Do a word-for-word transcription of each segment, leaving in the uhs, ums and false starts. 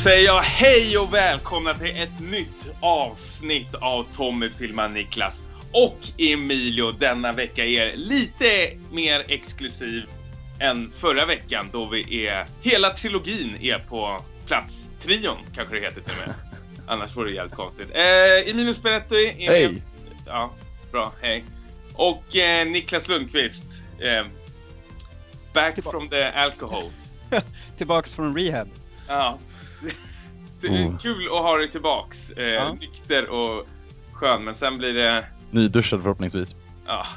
säger jag hej och välkomna till ett nytt avsnitt av Tommy filmar Niklas och Emilio. Denna vecka är lite mer exklusiv än förra veckan då vi är, hela trilogin är på plats. Trion kanske det heter till och med. Annars vore det jävligt konstigt. Eh, Emilio Speretti är hej. Med. Ja, bra, hej. Och eh, Niklas Lundqvist. Eh, back Tillba- from the alcohol. Tillbaks från rehab. Ja. Det är oh. Kul att ha dig tillbaks. Eh, ja. Nykter och skön. Men sen blir det... Nyduschad förhoppningsvis. Ja.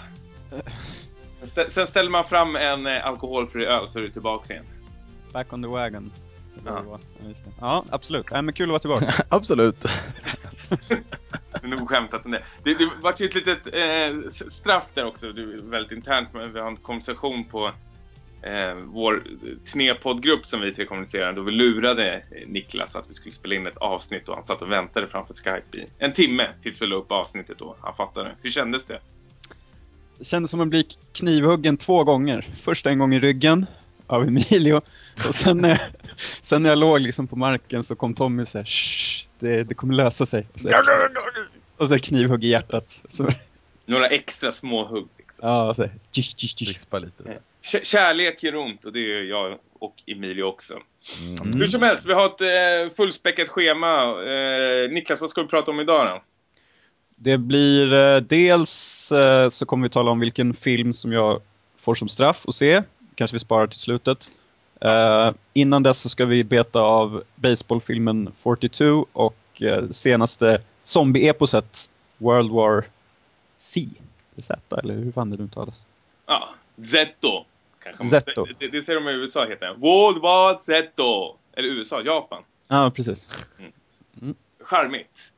St- sen ställer man fram en eh, alkoholfri öl så är du tillbaks igen. Back on the wagon. Ja, ja, just det. Ja, absolut. Äh, men kul att vara tillbaka. Absolut. Det är nog skämtat om det. Det, det var ju ett litet eh, straff där också. Det är väldigt internt. Men vi har en konversation på eh, vår turnépoddgrupp som vi tre kommunicerade. Då vi lurade Niklas att vi skulle spela in ett avsnitt. Och han satt och väntade framför Skype i en timme tills vi la upp avsnittet. Då. Han fattade. Hur kändes det? Det kändes som att bli knivhuggen två gånger. Först en gång i ryggen av Emilio. Och sen när jag, sen när jag låg liksom på marken så kom Tommy och sa det, det kommer lösa sig. Och så, och så knivhugg i hjärtat. Så. Några extra små hugg. Liksom. Ja, och så rispa lite. K- kärlek gör ont och det är jag och Emilio också. Mm. Hur som helst, vi har ett eh, fullspäckat schema. Eh, Niklas, vad ska vi prata om idag då? Det blir eh, dels eh, så kommer vi tala om vilken film som jag får som straff att se. Kanske vi sparar till slutet. Uh, innan dess så ska vi beta av baseballfilmen fyrtiotvå och uh, senaste zombie-eposet World War C. Z, eller hur fan det nu talas? Ja, Zetto. Zetto. Det, det, det ser de i U S A heter det. World War Zetto. Eller U S A, Japan. Ja, ah, precis. Mm. Mm. Charmigt.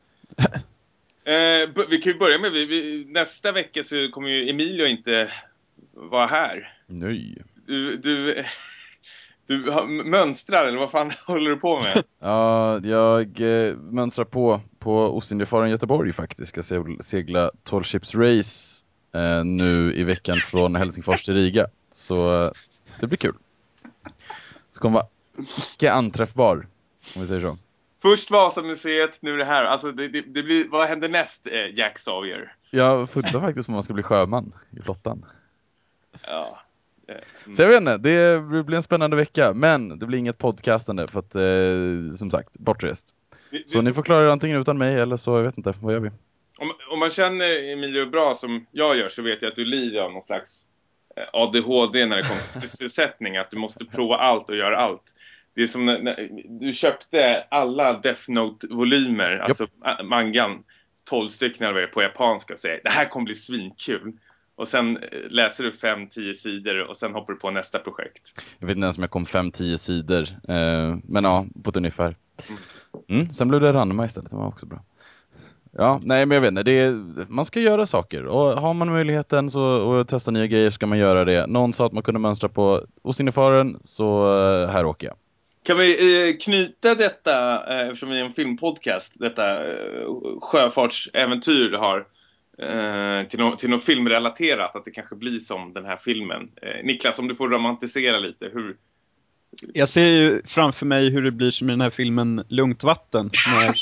uh, b- vi kan ju börja med, vi, vi, nästa vecka så kommer ju Emilio inte vara här. Nej. Du... du Du mönstrar, eller vad fan håller du på med? Ja, jag eh, mönstrar på på Ostindiefararen Göteborg faktiskt. Jag ska segla tolv ships race eh, nu i veckan från Helsingfors till Riga. Så eh, det blir kul. Så kommer vara icke anträffbar, om vi säger så. Först Vasamuseet, nu det här. Alltså, det, det, det blir, vad händer näst, eh, Jack Sawyer? Jag funderar faktiskt om man ska bli sjöman i flottan. Ja. Mm. Så jag vet inte, det blir en spännande vecka. Men det blir inget podcastande för att, eh, som sagt, bortrest. vi, Så vi, ni får klara det antingen utan mig eller så, jag vet inte, vad gör vi? Om, om man känner Emilio bra som jag gör så vet jag att du lider av någon slags A D H D när det kommer till sysselsättning. Att du måste prova allt och göra allt. Det är som när, när du köpte alla Death Note-volymer, yep. Alltså mangan, tolv stycken eller vad det är på japanska och säger det här kommer bli svinkul. Och sen läser du fem tio sidor och sen hoppar du på nästa projekt. Jag vet inte ens om jag kom fem tio sidor. Eh, men ja, på ett ungefär. Mm, sen blev det Ranma istället, det var också bra. Ja, nej men jag vet inte. Det är, man ska göra saker. Och har man möjligheten så, och testa nya grejer ska man göra det. Någon sa att man kunde mönstra på Ostindiefararen, så eh, här åker jag. Kan vi eh, knyta detta, eh, eftersom vi är en filmpodcast, detta eh, sjöfartsäventyr du har eh, till, no- till något filmrelaterat, att det kanske blir som den här filmen. Eh, Niklas, om du får romantisera lite, hur... Jag ser ju framför mig hur det blir som i den här filmen Lugnt vatten. När,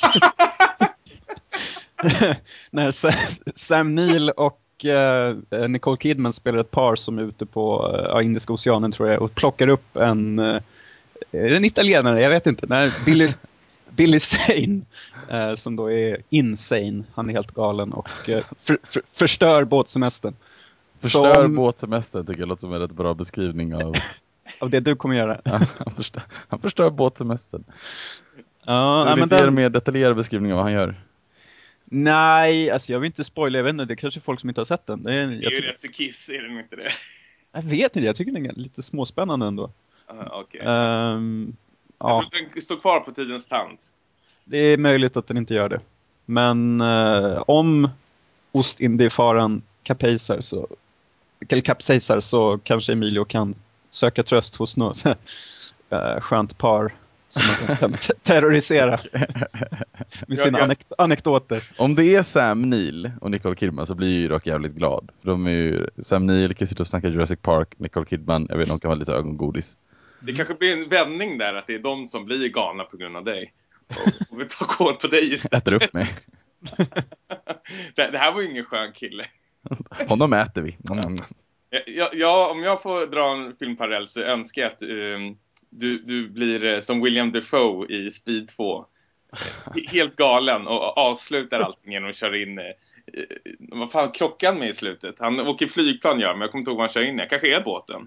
när Sam Neill och uh, Nicole Kidman spelar ett par som är ute på uh, Indiska oceanen tror jag och plockar upp en... Uh, är det en italienare? Jag vet inte. Nej, Billy, Billy Zane uh, som då är insane. Han är helt galen och uh, för, för, förstör båtsemestern. Förstör som... båtsemestern tycker jag låter som en rätt bra beskrivning av... av det du kommer göra. han, förstör, han förstör båtsemestern. Ja, du vill nej, inte men ge den... en mer detaljerad beskrivning av vad han gör? Nej, alltså jag vill inte spoila, jag vet inte, det är kanske folk som inte har sett den. Det är, det är ju rätt så kiss, är det inte det? Jag vet inte, jag tycker den är lite småspännande ändå. Uh, okay. um, Jag ja. tror att den står kvar på tidens tand. Det är möjligt att den inte gör det. Men uh, om Ostindiefararen kapsejsar så, eller kapsejsar så kanske Emilio kan söka tröst hos något uh, skönt par som man sen kan t- terrorisera med sina anek- anekdoter. Om det är Sam Neill och Nicole Kidman så blir jag dock jävligt glad. För de är ju Sam Neill, kan sitta och snacka Jurassic Park, Nicole Kidman, jag vet inte, de kan vara lite ögongodis. Det kanske blir en vändning där att det är de som blir galna på grund av dig. och, och vi tar koll på dig istället. Äter upp mig. det, det här var ju ingen skön kille. Honom äter vi. Mm. Ja, ja, ja, om jag får dra en filmparallell så önskar jag att um, du, du blir uh, som William Dafoe i Speed två. Uh, helt galen och avslutar allting genom att köra in... Uh, uh, vad fan, klockan med i slutet. Han åker flygplan, ja, men jag kommer inte ihåg vad han kör in i. Kanske är båten.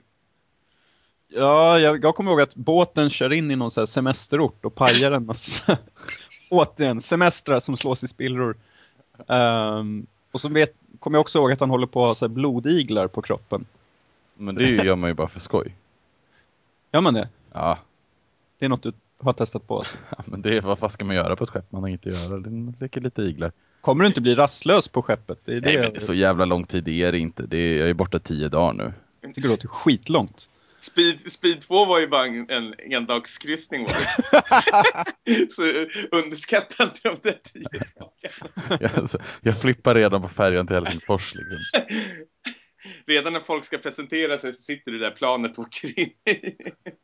Ja, jag, jag kommer ihåg att båten kör in i någon så här semesterort och pajar en massa. Återigen, semestrar som slås i spillror. Um, och så vet, kommer jag också ihåg att han håller på att ha så här blodiglar på kroppen. Men det gör man ju bara för skoj. Gör man det? Ja. Det är något du har testat på. Alltså. Ja, men det är, vad, vad ska man göra på ett skepp? Man har inget att göra. Det leker lite iglar. Kommer du inte bli rastlös på skeppet? Det är det. Nej, men det är så jävla lång tid det är det inte. Det är, jag är borta tio dagar nu. Jag tycker det låter skitlångt. Speed, Speed två var ju bara en, en endagskryssning. Var det. Så underskatta inte de där tio dagarna. jag, alltså, jag flippar redan på färjan till Helsingfors. Liksom. Redan när folk ska presentera sig så sitter du där planet och åker in i.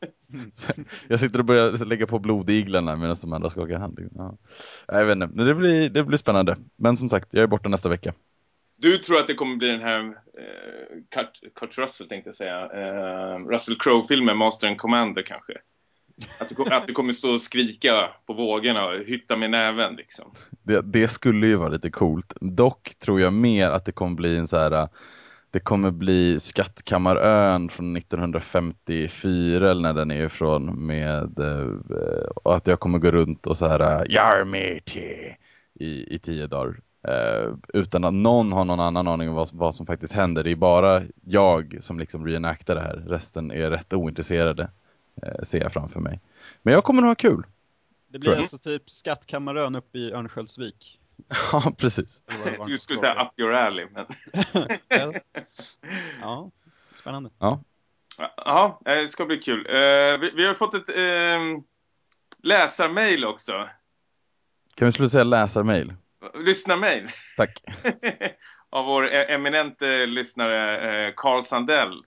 Jag sitter och börjar lägga på blodiglarna medan de andra skakar hand. Ja. Jag vet inte, men det blir, det blir spännande. Men som sagt, jag är borta nästa vecka. Du tror att det kommer bli den här eh, Kurt, Kurt Russell tänkte jag säga. Eh, Russell Crowe-filmen Master and Commander kanske. Att du, att du kommer stå och skrika på vågorna och hytta med näven liksom. Det, det skulle ju vara lite coolt. Dock tror jag mer att det kommer bli en så här... Det kommer bli Skattkammarön från nittonhundrafemtiofyra eller när den är ifrån med eh, och att jag kommer gå runt och så här Yarmity i, i tio dagar eh, utan att någon har någon annan aning om vad, vad som faktiskt händer. Det är bara jag som liksom reenactar det här. Resten är rätt ointresserade eh, ser jag framför mig. Men jag kommer nog ha kul. Det blir alltså typ Skattkammarön uppe i Örnsköldsvik. Ja, precis. Du skulle säga up your alley, men... Ja, spännande. Ja. Ja, det ska bli kul. Vi, vi har fått ett eh, läsarmail också. Kan vi sluta säga läsarmail? Lyssnarmail. Tack. Av vår eminente lyssnare eh, Carl Sandell.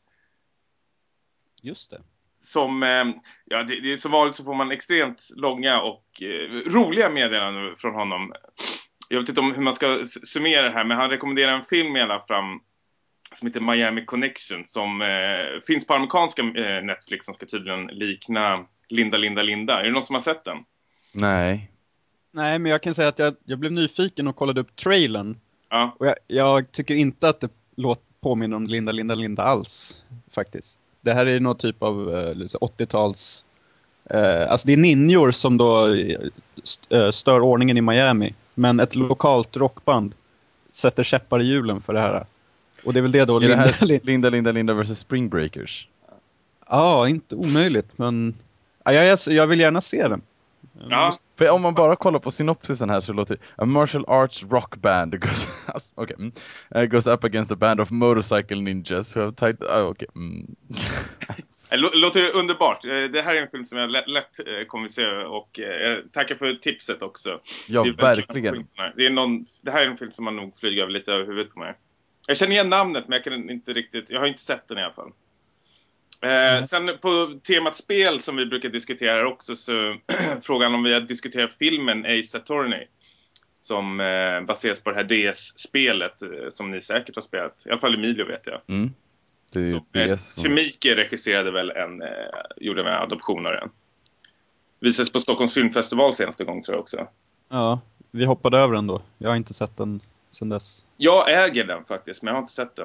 Just det. Som, eh, ja, det, det är som vanligt så får man extremt långa och eh, roliga meddelanden från honom. Jag vet inte om hur man ska summera det här, men han rekommenderar en film i alla fall som heter Miami Connection som eh, finns på amerikanska eh, Netflix som ska tydligen likna Linda, Linda, Linda. Är det någon som har sett den? Nej. Nej, men jag kan säga att jag, jag blev nyfiken och kollade upp trailern. Ja. Och jag, jag tycker inte att det låter påminner om Linda, Linda, Linda alls, faktiskt. Det här är någon typ av eh, åttio-tals... Eh, alltså det är ninjor som då eh, stör ordningen i Miami. Men ett lokalt rockband sätter käppar i hjulen för det här. Och det är väl det då... Är Linda, det här Linda, Linda, Linda versus Spring Breakers? Ja, inte omöjligt, men... Ja, jag, jag vill gärna se den. Ja. För om man bara kollar på synopsisen här så låter det A martial arts rock band goes, okay, mm, uh, goes up against a band of motorcycle ninjas who have tight... Uh, okay, mm. Det låter underbart. Det här är en film som jag lätt, lätt kommer att se och eh, tackar för tipset också. Ja, det är verkligen. Det, är någon, det här är en film som man nog flyger över lite över huvudet på mig. Jag känner igen namnet men jag kan inte riktigt... Jag har inte sett den i alla fall. Eh, mm. Sen på temat spel som vi brukar diskutera här också så frågan om vi har diskuterat filmen Ace Attorney som eh, baseras på det här D S-spelet eh, som ni säkert har spelat. I alla fall Emilio vet jag. Mm. Det, som, det eh, som... Kemike regisserade väl en, eh, gjorde med adoption av den. Visades på Stockholms filmfestival senaste gång tror jag också. Ja, vi hoppade över den då. Jag har inte sett den sedan dess. Jag äger den faktiskt, men jag har inte sett den.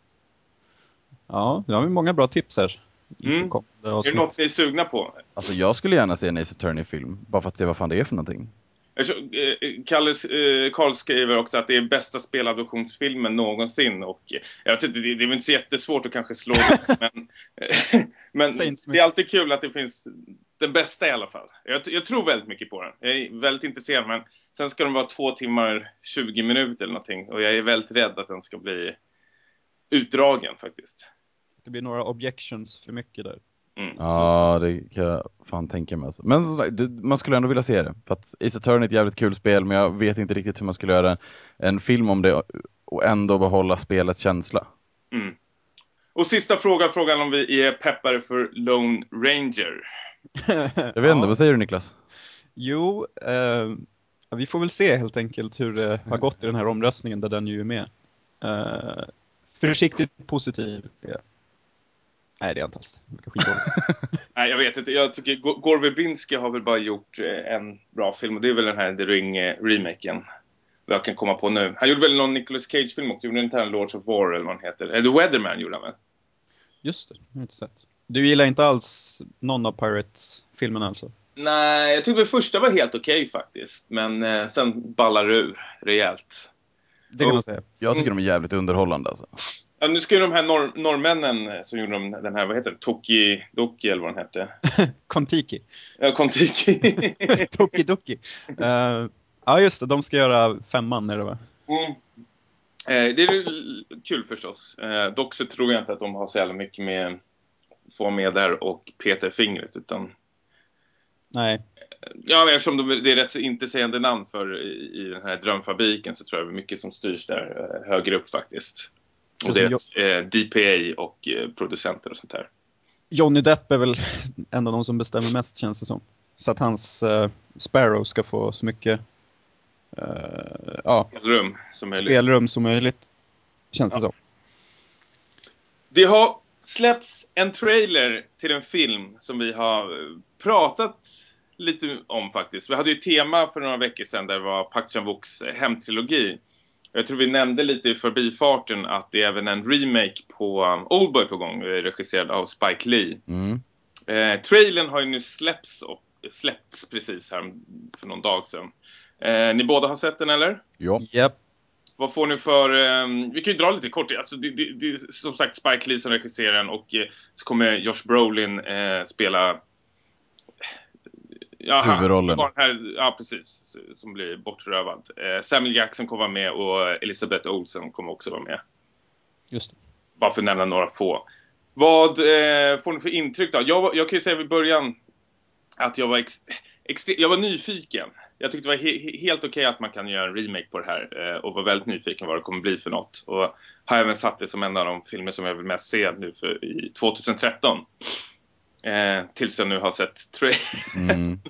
Ja, det har vi många bra tips här. Mm. Är det något ni är sugna på? Alltså jag skulle gärna se en Ace Attorney-film, bara för att se vad fan det är för någonting. Kalle Karl skriver också att det är bästa speladoptionsfilmen någonsin och jag vet inte, det är väl inte så jättesvårt att kanske slå det, men, men det är alltid kul att det finns den bästa i alla fall. Jag, jag tror väldigt mycket på den. Jag är väldigt intresserad, men sen ska den vara två timmar tjugo minuter eller någonting och jag är väldigt rädd att den ska bli utdragen faktiskt. Det blir några objections för mycket där. Mm. Ja, det kan jag fan tänka mig. Alltså. Men så, det, man skulle ändå vilja se det. För att Ace Attorney är ett jävligt kul spel, men jag vet inte riktigt hur man skulle göra en film om det och ändå behålla spelets känsla. Mm. Och sista frågan, frågan om vi är peppare för Lone Ranger. Jag vet inte, ja. Vad säger du Niklas? Jo, eh, vi får väl se helt enkelt hur det har gått i den här omröstningen där den ju är med. Eh, försiktigt positiv. Ja. Nej, det är jag inte alls. Nej, jag vet inte. Jag tycker Gore Verbinski har väl bara gjort en bra film. Och det är väl den här The Ring-remaken. Vad jag kan komma på nu. Han gjorde väl någon Nicolas Cage-film också. Gjorde inte han Lords of War eller vad han heter. Eller The Weatherman gjorde han väl? Just det, jag har inte sett. Du gillar inte alls någon av Pirates-filmerna alltså? Nej, jag tyckte det första var helt okej faktiskt. Men eh, sen ballar det ur rejält. Det kan man säga. Jag tycker de är jävligt underhållande alltså. Ja, nu ska ju de här norr norrmännen som gjorde de, den här, vad heter det? Toki Doki eller vad den hette? Kontiki. Ja, Kontiki. Tokidoki. Uh, ja, just det. De ska göra femman, är det va? Mm. Eh, det är kul förstås. Eh, dock så tror jag inte att de har så jävla mycket med få med där och peta fingret utan Nej. ja, men eftersom de, det är rätt så intetsägande namn för i, i den här drömfabriken så tror jag det är mycket som styrs där eh, högre upp faktiskt. Och deras eh, D P A och eh, producenter och sånt här. Johnny Depp är väl en av de som bestämmer mest, känns det som. Så att hans uh, Sparrow ska få så mycket uh, ja, spelrum som möjligt. spelrum som möjligt, känns det Ja. som. Det har släppts en trailer till en film som vi har pratat lite om faktiskt. Vi hade ju tema för några veckor sedan där det var Park Chan-wooks hemtrilogi. Jag tror vi nämnde lite i förbifarten att det är även en remake på um, Oldboy på gång, regisserad av Spike Lee. Mm. Eh, trailern har ju nu släppts, och, släppts precis här för någon dag sedan. Eh, ni båda har sett den eller? Ja. Yep. Vad får ni för... Um, vi kan ju dra lite kort. Alltså, det, det, det är som sagt Spike Lee som regisserar den och eh, så kommer Josh Brolin eh, spela... Ja, huvudrollen. Han, här, ja, precis. Som blir bortrövad. Eh, Samuel Jackson kommer vara med och Elizabeth Olsen kommer också vara med. Just det. Bara för att nämna några få. Vad eh, får ni för intryck då? Jag, jag kan ju säga vid början att jag var, ex, ex, jag var nyfiken. Jag tyckte det var he, helt okej okay att man kan göra en remake på det här. Eh, och var väldigt nyfiken vad det kommer bli för något. Och har även satt det som en av de filmer som jag vill mest se nu för, i tjugohundratretton. Eh, tills jag nu har sett tre. Mm.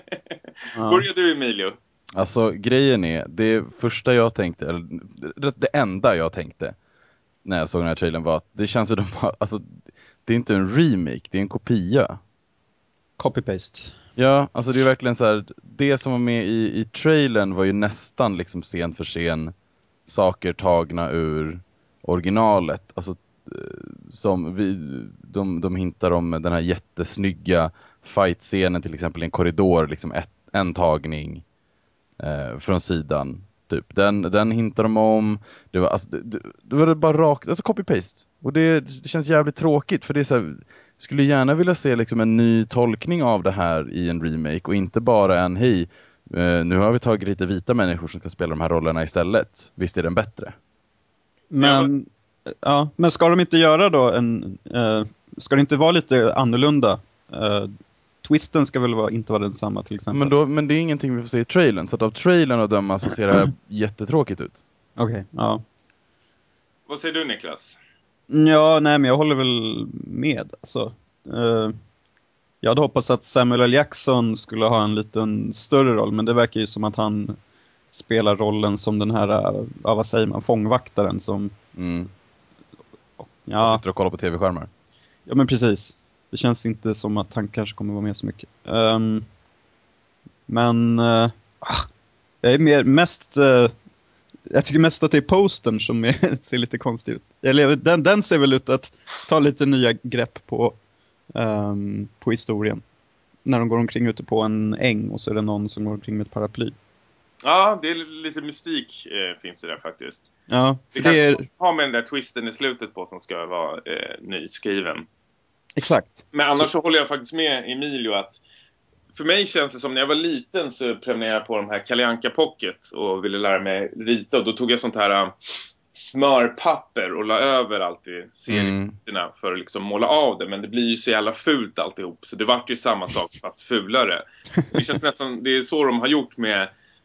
Ja. Börjar du, Emilio? Alltså grejen är, det första jag tänkte, eller det enda jag tänkte när jag såg den här trailern var att det känns som de har, alltså det är inte en remake, det är en kopia. Copy-paste. Ja, alltså det är verkligen så här, det som var med i, i trailern var ju nästan liksom scen för scen saker tagna ur originalet. Alltså som vi, de, de hintar om den här jättesnygga fight-scenen till exempel i en korridor, liksom ett, en tagning eh, från sidan. Typ. Den, den hintar de om. Det var, alltså, det, det var bara rakt, alltså copy-paste. Och det, det känns jävligt tråkigt för det är så här, skulle gärna vilja se liksom en ny tolkning av det här i en remake och inte bara en hej, eh, nu har vi tagit lite vita människor som ska spela de här rollerna istället. Visst är den bättre? Men, ja, men ska de inte göra då en... Uh, ska det inte vara lite annorlunda? Uh, twisten ska väl vara, inte vara densamma till exempel. Men, då, men det är ingenting vi får se i trailern. Så att av trailern att döma så ser det här jättetråkigt ut. Okej, okay, ja. Vad säger du, Niklas? Ja, nej men jag håller väl med. Alltså, uh, jag hade hoppats att Samuel L. Jackson skulle ha en liten större roll. Men det verkar ju som att han spelar rollen som den här, uh, vad säger man, fångvaktaren som... Mm. Ja. Jag sitter och kollar på tv-skärmar. Ja, men precis. Det känns inte som att han kanske kommer vara med så mycket. Um, men uh, jag är mer, mest... Uh, jag tycker mest att det är postern som är, ser lite konstigt ut. Eller, den, den ser väl ut att ta lite nya grepp på, um, på historien. När de går omkring ute på en äng och så är det någon som går omkring med ett paraply. Ja, det är lite mystik eh, finns det där faktiskt. Ja, det för kan det är... ha med den där twisten i slutet på som ska vara eh, nyskriven. Exakt. Men annars så... så håller jag faktiskt med Emilio att för mig känns det som när jag var liten så prenumererade jag på de här Kalle Anka Pocket och ville lära mig rita. Och då tog jag sånt här uh, smörpapper och la över alltid serierna mm. för att liksom måla av det. Men det blir ju så jävla fult alltihop. Så det vart ju samma sak fast fulare. Det känns nästan, det är så de har gjort med...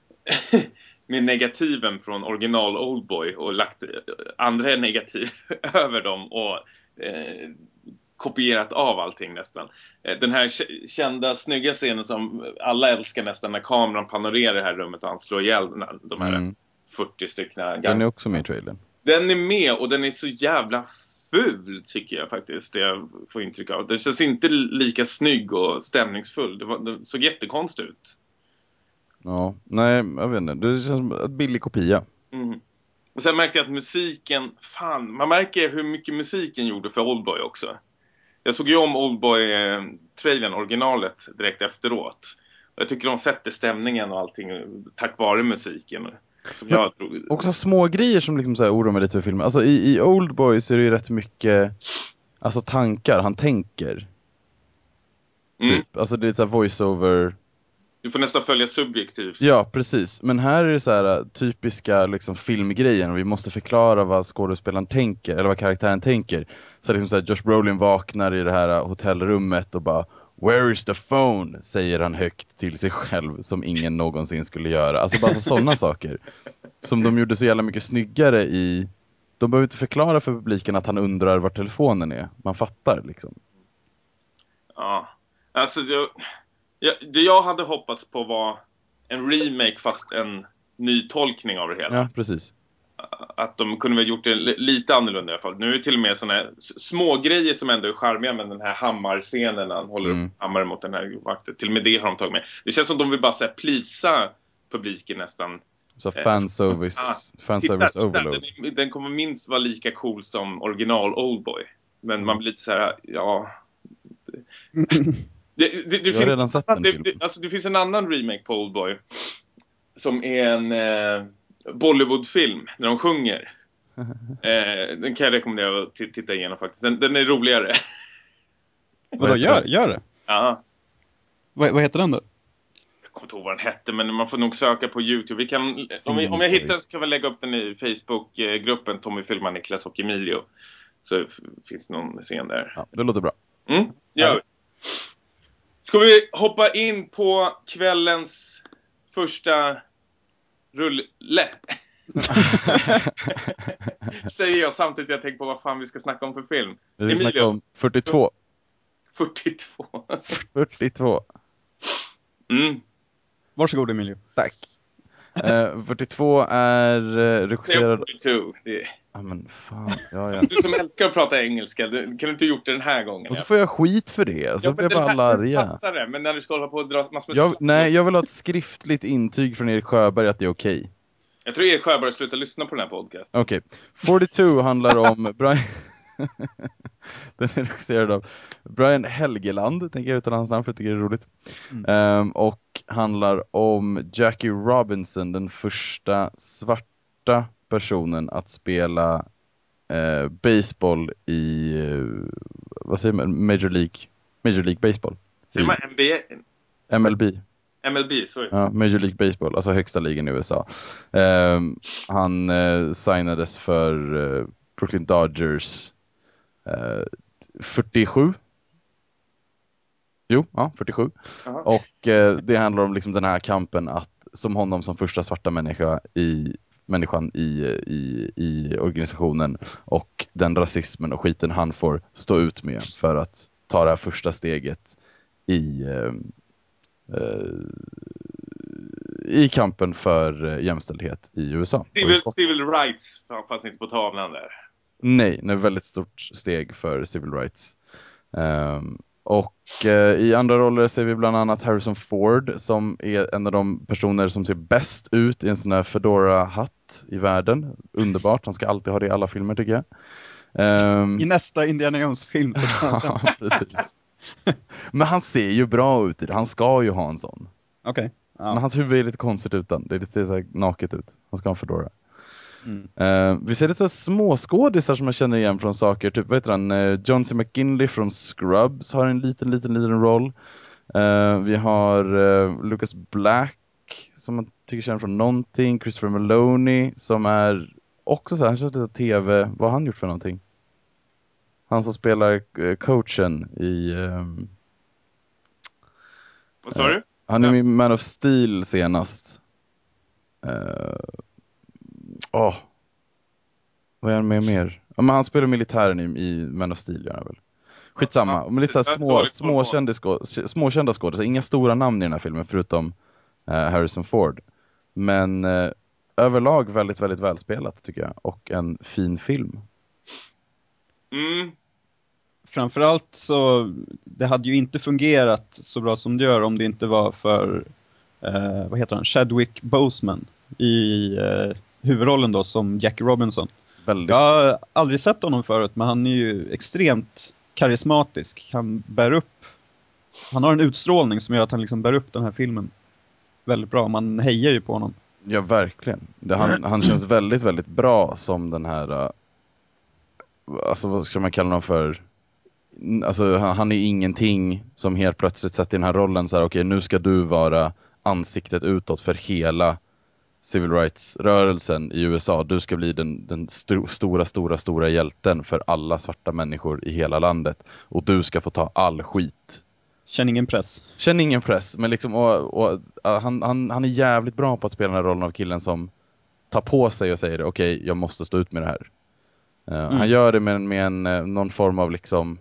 med negativen från original Oldboy och lagt andra negativ över dem och eh, kopierat av allting nästan. Eh, Den här k- kända, snygga scenen som alla älskar nästan, när kameran panorerar det här rummet och han slår ihjäl den här- de här Mm. fyrtio stycken. Den är också med i trailern. Den är med och den är så jävla ful, tycker jag faktiskt. Det jag får intryck av. Den känns inte lika snygg och stämningsfull. Det, var, det såg jättekonstigt ut. Ja, nej, jag vet inte. Det känns som en billig kopia. Mm. Och sen märkte jag att musiken, fan, man märker hur mycket musiken gjorde för Oldboy också. Jag såg ju om Oldboy-trailern, originalet, direkt efteråt. Och jag tycker de sätter stämningen och allting tack vare musiken. Som Men jag tror. Också små grejer som liksom så här oroar mig lite för filmen. Alltså i, i Oldboy så är det ju rätt mycket alltså tankar, han tänker. Mm. Typ. Alltså det är så här voice-over. Du får nästan följa subjektivt. Ja, precis. Men här är det så här typiska liksom filmgrejen och vi måste förklara vad skådespelaren tänker eller vad karaktären tänker. Så liksom så här, Josh Brolin vaknar i det här hotellrummet och bara "Where is the phone?" säger han högt till sig själv som ingen någonsin skulle göra. Alltså bara sådana saker som de gjorde så jävla mycket snyggare i. De behöver inte förklara för publiken att han undrar var telefonen är. Man fattar liksom. Ja. Alltså jag, jag, det jag hade hoppats på var en remake fast en ny tolkning av det hela. Ja, precis. Att de kunde väl gjort det li- lite annorlunda i alla fall. Nu är det till och med såna här s- små grejer som ändå är charmiga, med den här hammarscenen när han håller Mm. upp hammaren mot den här vakten. Till och med det har de tagit med. Det känns som de vill bara så här plisa publiken nästan. Så fanservice, Ah, fanservice titta, titta, overload. Den, den kommer minst vara lika cool som original Oldboy. Men man blir lite så här, ja. Det, det, det, Jag har finns, redan sett den det, filmen. det, alltså det finns en annan remake på Oldboy som är en eh, Bollywood-film när de sjunger. Eh, den kan jag rekommendera att t- titta igenom faktiskt. Den, den är roligare. Vadå, heter gör, den? gör det? Ja, Vad, vad heter den då? jag kommer inte ihåg vad den hette, men man får nog söka på YouTube. Vi kan, om, vi, om jag hittar den så kan vi lägga upp den i Facebook-gruppen Tommy Filmar, Niklas och Emilio. Så f- finns någon scen där. Ja, det låter bra. Mm, gör vi. Ska vi hoppa in på kvällens första rulle? Säger jag samtidigt jag tänker på vad fan vi ska snacka om för film. Vi ska snacka om fyrtiotvå. fyrtiotvå. fyrtiotvå. Mm. Varsågod Emilio. Tack. Eh, fyrtiotvå är eh, Säg regisserad... fyrtiotvå. Det är... Ja, men fan. Ja, ja. Du som älskar att prata engelska, du, kan du inte gjort det den här gången? Och så får jag skit för det. Och så Ja, blir men jag bara den här alla nu arga. passar det, men när du ska hålla på och dra massor med Jag, sång- nej, jag vill ha ett skriftligt intyg från Erik Sjöberg att det är okej. Jag tror Erik Sjöberg slutar lyssna på den här podcasten. Okej. fyrtiotvå handlar om Brian... Den är regisserad av Brian Helgeland, tänker jag utan hans namn för jag tycker det är roligt. Mm. Ehm, och handlar om Jackie Robinson, den första svarta personen att spela eh, baseball i eh, vad säger man? Major League Major League Baseball. Säger man N B A? M L B. M L B, sorry. Ja, Major League Baseball, alltså högsta ligan i U S A. Ehm, han eh, signades för eh, Brooklyn Dodgers eh, fyrtiosju. Jo, ja, fyrtiosju. Aha. Och eh, det handlar om liksom den här kampen att som honom som första svarta människa i människan i, i, i organisationen och den rasismen och skiten han får stå ut med för att ta det här första steget i eh, eh, i kampen för eh, jämställdhet i U S A. Civil, civil rights fanns inte på tavlan där. Nej, det är ett väldigt stort steg för civil rights. Um, och uh, i andra roller ser vi bland annat Harrison Ford som är en av de personer som ser bäst ut i en sån här Fedora-hatt i världen. Underbart, han ska alltid ha det i alla filmer tycker jag. Um, I nästa Indiana Jones-film. ja, precis. Men han ser ju bra ut i det, han ska ju ha en sån. Okej. Okay. Ja. Men hans huvud är lite konstigt utan, det ser så här naket ut. Han ska ha en Fedora. Mm. Uh, vi ser lite små skådisar som jag känner igen från saker. Typ, vad heter han? Uh, John C. McGinley från Scrubs har en liten, liten, liten roll. Uh, vi har uh, Lucas Black som man tycker känner från någonting. Christopher Maloney som är också så här, han känns lite tv. Vad har han gjort för någonting? Han som spelar uh, coachen i... Um, Vad sa du? Han är med i Man of Steel senast. Åh... Uh, oh. Vad är han med mer? Ja, men han spelar militären i, i Man of Steel, gör han väl. Skitsamma. Ja, Men lite så här det är små, dåligt småkända, skå, småkända skådespelare. Inga stora namn i den här filmen förutom uh, Harrison Ford. Men uh, överlag väldigt, väldigt välspelat tycker jag. Och en fin film. Mm. Framförallt så, det hade ju inte fungerat så bra som det gör om det inte var för, eh, vad heter han, Chadwick Boseman i eh, huvudrollen då som Jackie Robinson. Väldigt. Jag har aldrig sett honom förut, men han är ju extremt karismatisk. Han bär upp, han har en utstrålning som gör att han liksom bär upp den här filmen väldigt bra. Man hejar ju på honom. Ja, verkligen. Det, han, han känns väldigt, väldigt bra som den här, uh, alltså vad ska man kalla honom för? Alltså han, han är ingenting som helt plötsligt sätter i den här rollen så här, okej, nu ska du vara ansiktet utåt för hela civil rights-rörelsen i U S A. Du ska bli den, den st- stora, stora, stora hjälten för alla svarta människor i hela landet. Och du ska få ta all skit. Känn ingen press. Känn ingen press, men liksom, och, och, han, han, han är jävligt bra på att spela den här rollen av killen som tar på sig och säger okej, okay, jag måste stå ut med det här. Uh, mm. Han gör det med, med en, någon form av liksom,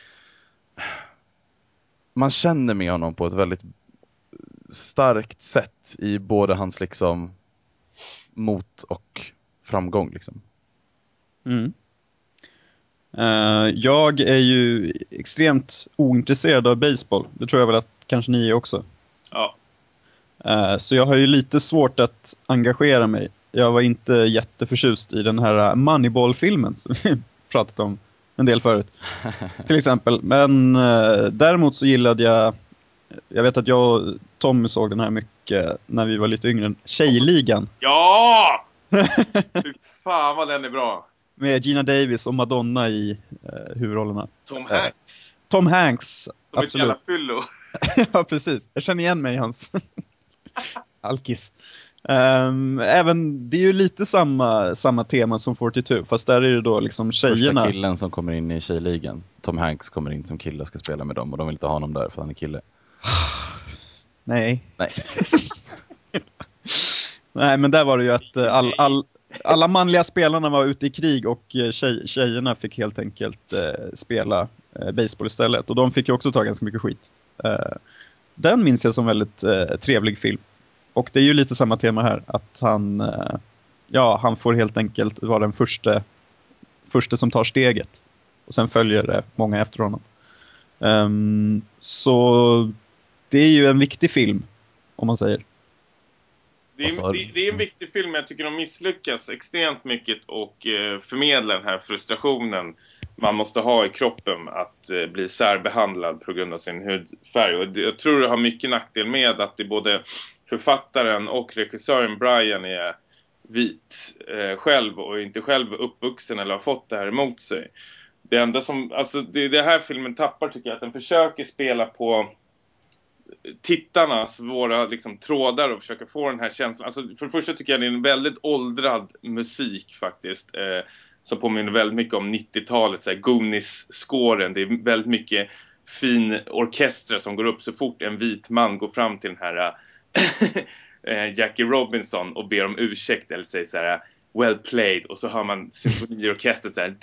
man känner med honom på ett väldigt starkt sätt i både hans liksom mot och framgång liksom. Mm. Uh, jag är ju extremt ointresserad av baseball. Det tror jag väl att kanske ni är också. Ja. Uh, så jag har ju lite svårt att engagera mig. Jag var inte jätteförtjust i den här Moneyball-filmen som vi pratat om en del förut. Till exempel. Men uh, däremot så gillade jag, jag vet att jag och Tommy såg den här mycket när vi var lite yngre. Tjejligan. Ja! Fy fan vad den är bra. Med Gina Davis och Madonna i uh, huvudrollerna. Tom Hanks. Uh, Tom Hanks, som absolut. ett jävla fyllo. Ja, precis. Jag känner igen mig i hans alkis. Um, även, det är ju lite samma, samma tema som fyrtiotvå, fast där är det då liksom tjejerna. Första killen som kommer in i tjejligan. Tom Hanks kommer in som kille och ska spela med dem och de vill inte ha honom där för han är kille. Nej. Nej. Nej, men där var det ju att all, all, alla manliga spelarna var ute i krig och tjej, tjejerna fick helt enkelt eh, spela eh, baseball istället. Och de fick ju också ta ganska mycket skit. Eh, den minns jag som väldigt eh, trevlig film. Och det är ju lite samma tema här. Att han, eh, ja, han får helt enkelt vara den första, första som tar steget. Och sen följer det många efter honom. Um, så det är ju en viktig film, om man säger. Det är, det, det är en viktig film, jag tycker de misslyckas extremt mycket och eh, förmedla den här frustrationen man måste ha i kroppen att eh, bli särbehandlad på grund av sin hudfärg. Och det, jag tror det har mycket nackdel med att det både författaren och regissören Brian är vit eh, själv och inte själv uppvuxen eller har fått det här emot sig. Det enda som, alltså det, det här filmen tappar tycker jag, att den försöker spela på tittarnas, våra liksom trådar och försöka få den här känslan. Alltså för det första tycker jag det är en väldigt åldrad musik faktiskt. Eh, som påminner väldigt mycket om nittiotalet, såhär Goonies-scoren. Det är väldigt mycket fin orkester som går upp så fort en vit man går fram till den här äh, Jackie Robinson och ber om ursäkt eller säger så här well played, och så hör man symfoniorkestret så här.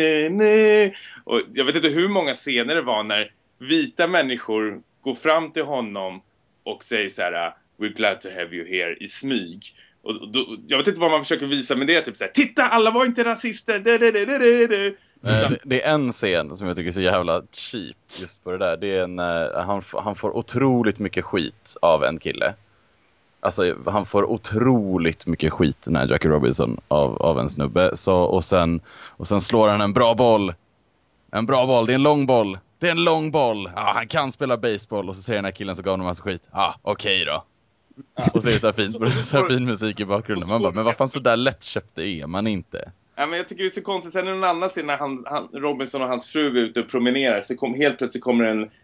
Och jag vet inte hur många scener det var när vita människor går fram till honom och säger så här we're glad to have you here i smyg. Och då, jag vet inte vad man försöker visa med det, typ så här, titta, alla var inte rasister. Du, du, du, du, du. Det, det är en scen som jag tycker är så jävla cheap just på det där. Det är en, uh, han, han får otroligt mycket skit av en kille. Alltså han får otroligt mycket skit när Jackie Robinson av, av en snubbe. Så, och, sen, och sen slår han en bra boll. En bra boll, det är en lång boll. Det är en lång boll. Ja, han kan spela baseball. Och så säger den här killen som gav honom massa skit. Ja, ah, okej okay då. Och så är det så här fint, så här fin musik i bakgrunden. Man bara, men vad fan, så där lättköpte är man inte. Ja, men jag tycker det är så konstigt. Sen är det någon annan scen när han, han, Robinson och hans fru är ute och promenerar. Så kom, helt plötsligt kommer en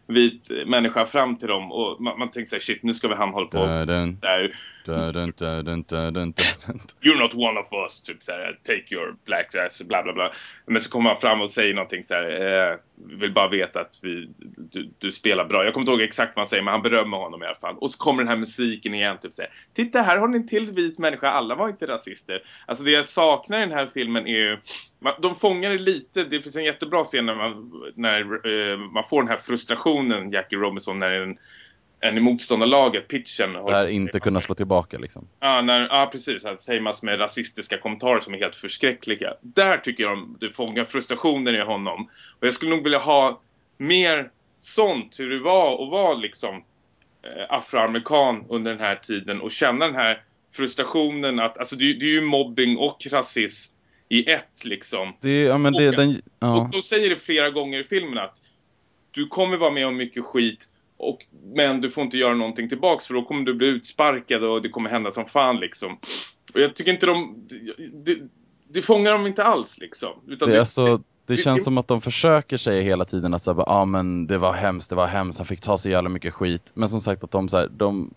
vit människa fram till dem och man, man tänker så här, shit, nu ska vi han hålla på Dun, där. dun, dun, dun, dun, dun, dun, dun. You're not one of us, typ så här, take your black ass, bla bla bla. Men så kommer han fram och säger någonting så här, eh, vill bara veta att vi, du, du spelar bra. Jag kommer inte ihåg exakt vad han säger, men han berömmer honom i alla fall. Och så kommer den här musiken igen, typ så här, titta här har ni en till vit människa, alla var inte rasister. Alltså det jag saknar i den här filmen är ju, man, de fångar det lite, det finns en jättebra scen när man, när, eh, man får den här frustrationen, Jackie Robinson, när en en i motståndarlaget, pitchen. Där inte kunna slå tillbaka liksom. Ja, när, ja precis. Att säger man med rasistiska kommentarer som är helt förskräckliga. Där tycker jag de, det fångar frustrationen i honom. Och jag skulle nog vilja ha mer sånt, hur det var att vara liksom eh, afroamerikan under den här tiden. Och känna den här frustrationen att, alltså det, det är ju mobbing och rasism i ett liksom. Det, ja, men det, och, den, ja. och då säger det flera gånger i filmen att du kommer vara med om mycket skit. Och, men du får inte göra någonting tillbaks, för då kommer du bli utsparkad och det kommer hända som fan liksom. Och jag tycker inte de det, det fångar dem inte alls liksom, utan det, det, alltså, det det, känns det, som att de försöker säga hela tiden att ja, ah, men det var hemskt, det var hemskt, han fick ta så jävla mycket skit. Men som sagt att de så här, de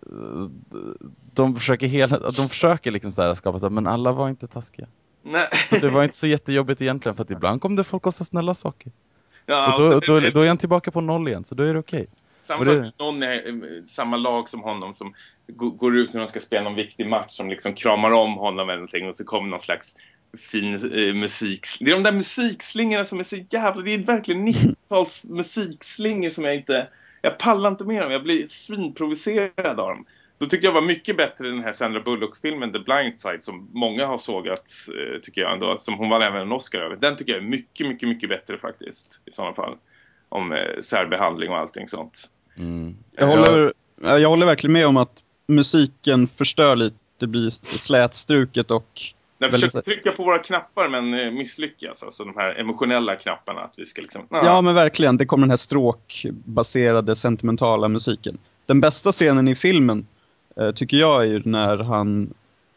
de försöker hela de försöker liksom så här skapa så här, men alla var inte taskiga. nej. Så det var inte så jättejobbigt egentligen, för att ibland kom det folk och så snälla saker. Ja, och då, och så, då, då är han tillbaka på noll igen, så då är det okej. Samma Och det- sak, någon är samma lag som honom som g- går ut när de ska spela någon viktig match, som liksom kramar om honom eller någonting, och så kommer någon slags fin eh, musik. Det är de där musikslingorna som är så jävla, det är verkligen nittio-tals musikslingor som jag inte, jag pallar inte med dem, jag blir svinprovocerad av dem. Då tyckte jag var mycket bättre den här Sandra Bullock-filmen The Blind Side, som många har sågat, eh, tycker jag ändå, som hon var även en Oscar över. Den tycker jag är mycket, mycket, mycket bättre faktiskt, i sådana fall. Om eh, särbehandling och allting sånt. Mm. Jag håller, jag håller verkligen med om att musiken förstör lite, det blir slätstruket och Jag väldigt- försöker trycka på våra knappar men eh, misslyckas. Alltså de här emotionella knapparna. Att vi ska liksom, ah. Ja, men verkligen. Det kommer den här stråkbaserade sentimentala musiken. Den bästa scenen i filmen eh, tycker jag är ju när han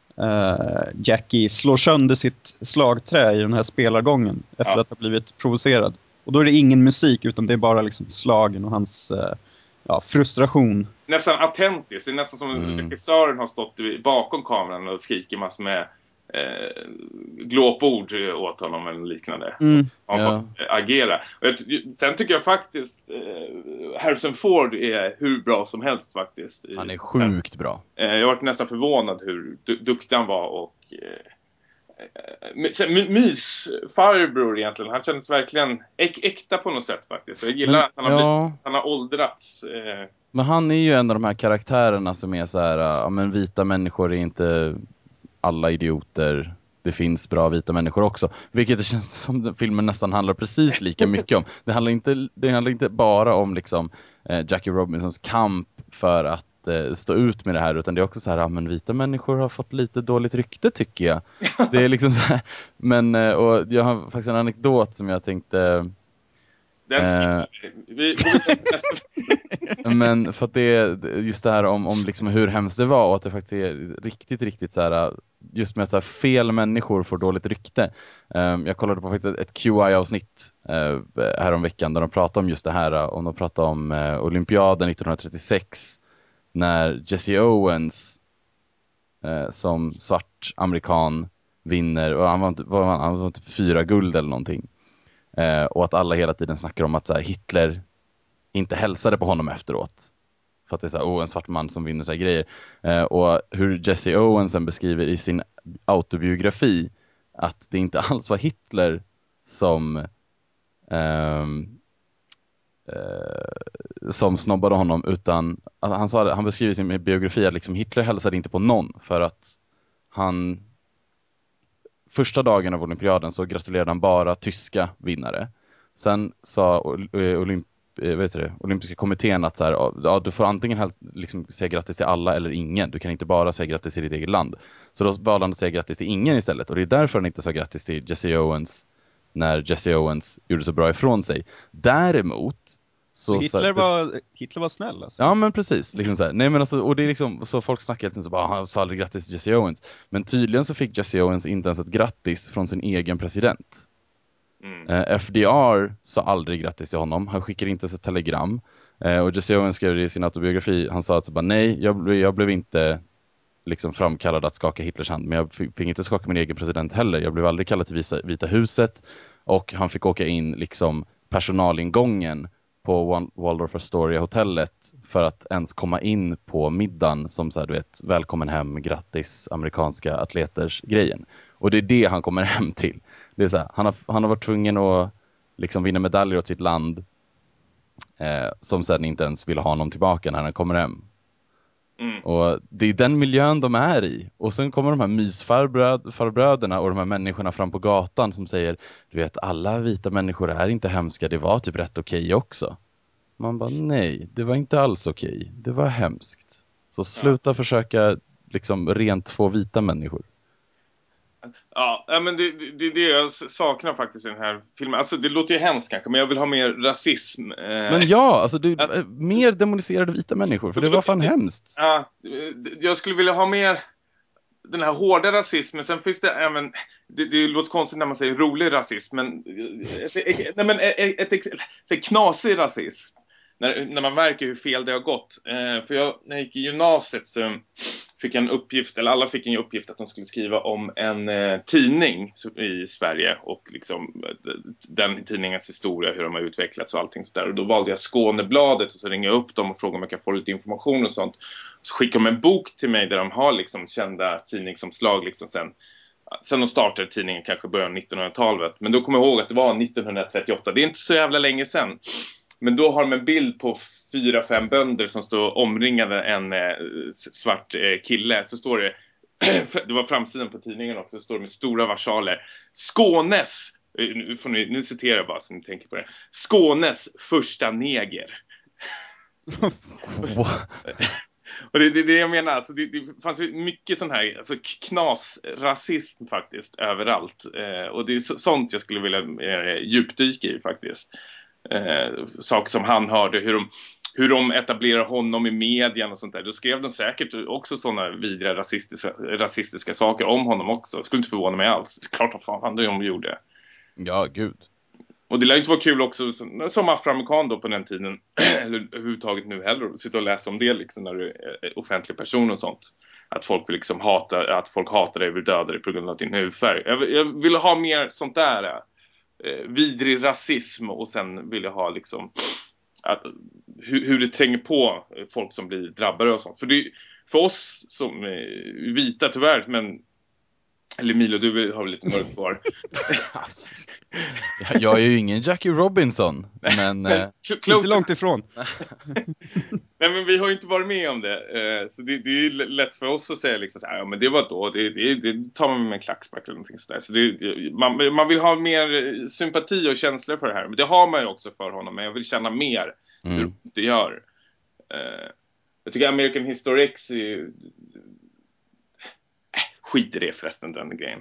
eh, Jackie slår sönder sitt slagträ i den här spelargången efter Ja. att ha blivit provocerad. Och då är det ingen musik, utan det är bara liksom slagen och hans eh, ja, frustration. Nästan autentiskt. Det är nästan som Mm. regissören har stått i- bakom kameran och skriker massor med eh, glåpord åt honom eller liknande. Mm. Han Ja. får eh, agera. Och jag, sen tycker jag faktiskt eh, Harrison Ford är hur bra som helst faktiskt. i- Han är sjukt bra. Eh, jag har varit nästan förvånad hur du- duktig han var och eh, My- så- My- Mys farbror egentligen, han kändes verkligen äk- äkta på något sätt faktiskt. Jag gillar Men, att han har, ja. blivit, han har åldrats. Eh, Men han är ju en av de här karaktärerna som är så här, ja men vita människor är inte alla idioter. Det finns bra vita människor också. Vilket det känns som den filmen nästan handlar precis lika mycket om. Det handlar inte, det handlar inte bara om liksom eh, Jackie Robinsons kamp för att eh, stå ut med det här. Utan det är också så här, ja men vita människor har fått lite dåligt rykte tycker jag. Det är liksom så här, men eh, och jag har faktiskt en anekdot som jag tänkte... den Eh. vi, vi går vidare till nästa. Men för att det är just det här om, om liksom hur hemskt det var och att det faktiskt är riktigt, riktigt så här, just med att så här, fel människor får dåligt rykte. Um, jag kollade på faktiskt ett Q I-avsnitt uh, häromveckan där de pratade om just det här, och de pratade om uh, olympiaden nittonhundratrettiosex när Jesse Owens uh, som svart amerikan vinner, och han var, inte- var, han, han var typ fyra guld eller någonting. Uh, och att alla hela tiden snackar om att så här, Hitler inte hälsade på honom efteråt. För att det är så här, oh, en svart man som vinner så här grejer. Eh, och hur Jesse Owens sen beskriver i sin autobiografi att det inte alls var Hitler som ehm, eh, som snobbade honom, utan att han, sa, han beskriver i sin biografi att liksom Hitler hälsade inte på någon, för att han första dagen av olympiaden så gratulerade han bara tyska vinnare. Sen sa Olymp vet du det, olympiska kommittén att så här, ja, du får antingen helst, liksom, säga grattis till alla eller ingen. Du kan inte bara säga grattis till ditt eget land. Så då valde han att säga grattis till ingen istället. Och det är därför han inte sa grattis till Jesse Owens när Jesse Owens gjorde så bra ifrån sig. Däremot så, Så Hitler, var, Hitler var snäll alltså. Ja, men precis. Liksom så här. Nej, men alltså, och det är liksom, så folk snackar helt enkelt så bara, han sa aldrig grattis till Jesse Owens. Men tydligen så fick Jesse Owens inte ens ett grattis från sin egen president. Mm. Eh, F D R sa aldrig grattis till honom. Han skickade inte ett telegram. Eh, och Jesse Owens skrev det i sin autobiografi. Han sa att så bara, nej, jag, ble, jag blev inte liksom framkallad att skaka Hitlers hand. Men jag fick, fick inte skaka min egen president heller. Jag blev aldrig kallad till visa, Vita huset. Och han fick åka in liksom personalingången på Waldorf Astoria-hotellet för att ens komma in på middagen som så här, du vet, välkommen hem, grattis, amerikanska atleters grejen. Och det är det han kommer hem till. Det är så här, han har, han har varit tvungen att liksom vinna medaljer åt sitt land eh, som sen inte ens vill ha honom tillbaka när han kommer hem. Mm. Och det är den miljön de är i. Och sen kommer de här mysfarbröderna och de här människorna fram på gatan som säger, du vet, alla vita människor är inte hemska, det var typ rätt okej också. Man bara, nej, det var inte alls okej. Det var hemskt. Så sluta ja. försöka liksom rent få vita människor. Ja, men det, det, det är det jag saknar faktiskt i den här filmen. Alltså det låter ju hemskt kanske, men jag vill ha mer rasism. Eh. Men ja, alltså du, alltså, mer demoniserade vita människor, för det var fan hemskt. Ja, jag skulle vilja ha mer den här hårda rasismen. Sen finns det även, det, det låter konstigt när man säger rolig rasism, men, ett, nej, men ett, ett, ett, ett knasig rasism. När, när man märker hur fel det har gått. Eh, för jag, när jag gick i gymnasiet så fick jag en uppgift, eller alla fick en uppgift att de skulle skriva om en eh, tidning i Sverige. Och liksom den tidningens historia, hur de har utvecklats och allting sådär. Och då valde jag Skånebladet och så ringde jag upp dem och frågade om jag kan få lite information och sånt. Så skickade de en bok till mig där de har liksom kända tidningsomslag liksom sen. Sen de startade tidningen kanske början av nittonhundratalet. Men då kommer jag ihåg att det var nittonhundratrettioåtta. Det är inte så jävla länge sedan. Men då har de en bild på fyra, fem bönder som står omringade en eh, svart eh, kille. Så står det, det var framsidan på tidningen också, så står det med stora versaler. Skånes, nu, får ni, nu citerar jag bara så ni tänker på det. Skånes första neger. Och det är det, det jag menar, alltså det, det fanns mycket sån här alltså knas, rasism faktiskt överallt. Eh, och det är så, sånt jag skulle vilja eh, djupdyka i faktiskt. Eh, saker som han hörde, hur de, hur de etablerar honom i medien och sånt där. Då skrev de säkert också sådana vidriga rasistiska, rasistiska saker om honom också. Det skulle inte förvåna mig alls. Klart vad fan de gjorde. Ja, gud. Och det lär inte vara kul också som, som afroamerikan då på den tiden, eller överhuvudtaget nu heller, att sitta och läsa om det liksom när du är offentlig person och sånt. Att folk vill liksom hata, att folk hatar dig och vill döda dig på grund av din hudfärg. Jag, jag vill ha mer sånt där. Eh, vidrig rasism, och sen vill jag ha liksom att, hur, hur det tränger på folk som blir drabbade och sånt. För, det, för oss som eh, vita tyvärr, men eller Milo, du har väl lite mörkt kvar. Jag är ju ingen Jackie Robinson, men eh... inte långt ifrån. Nej, men vi har ju inte varit med om det, eh, så det, det är ju lätt för oss att säga liksom så här, ja men det var då, det, det, det tar man med en klackspark eller någonting sådär. Så det, det, man, man vill ha mer sympati och känslor för det här, men det har man ju också för honom, men jag vill känna mer mm. hur det gör. Eh, jag tycker American History X är ju... Äh, skit i det förresten, den grejen.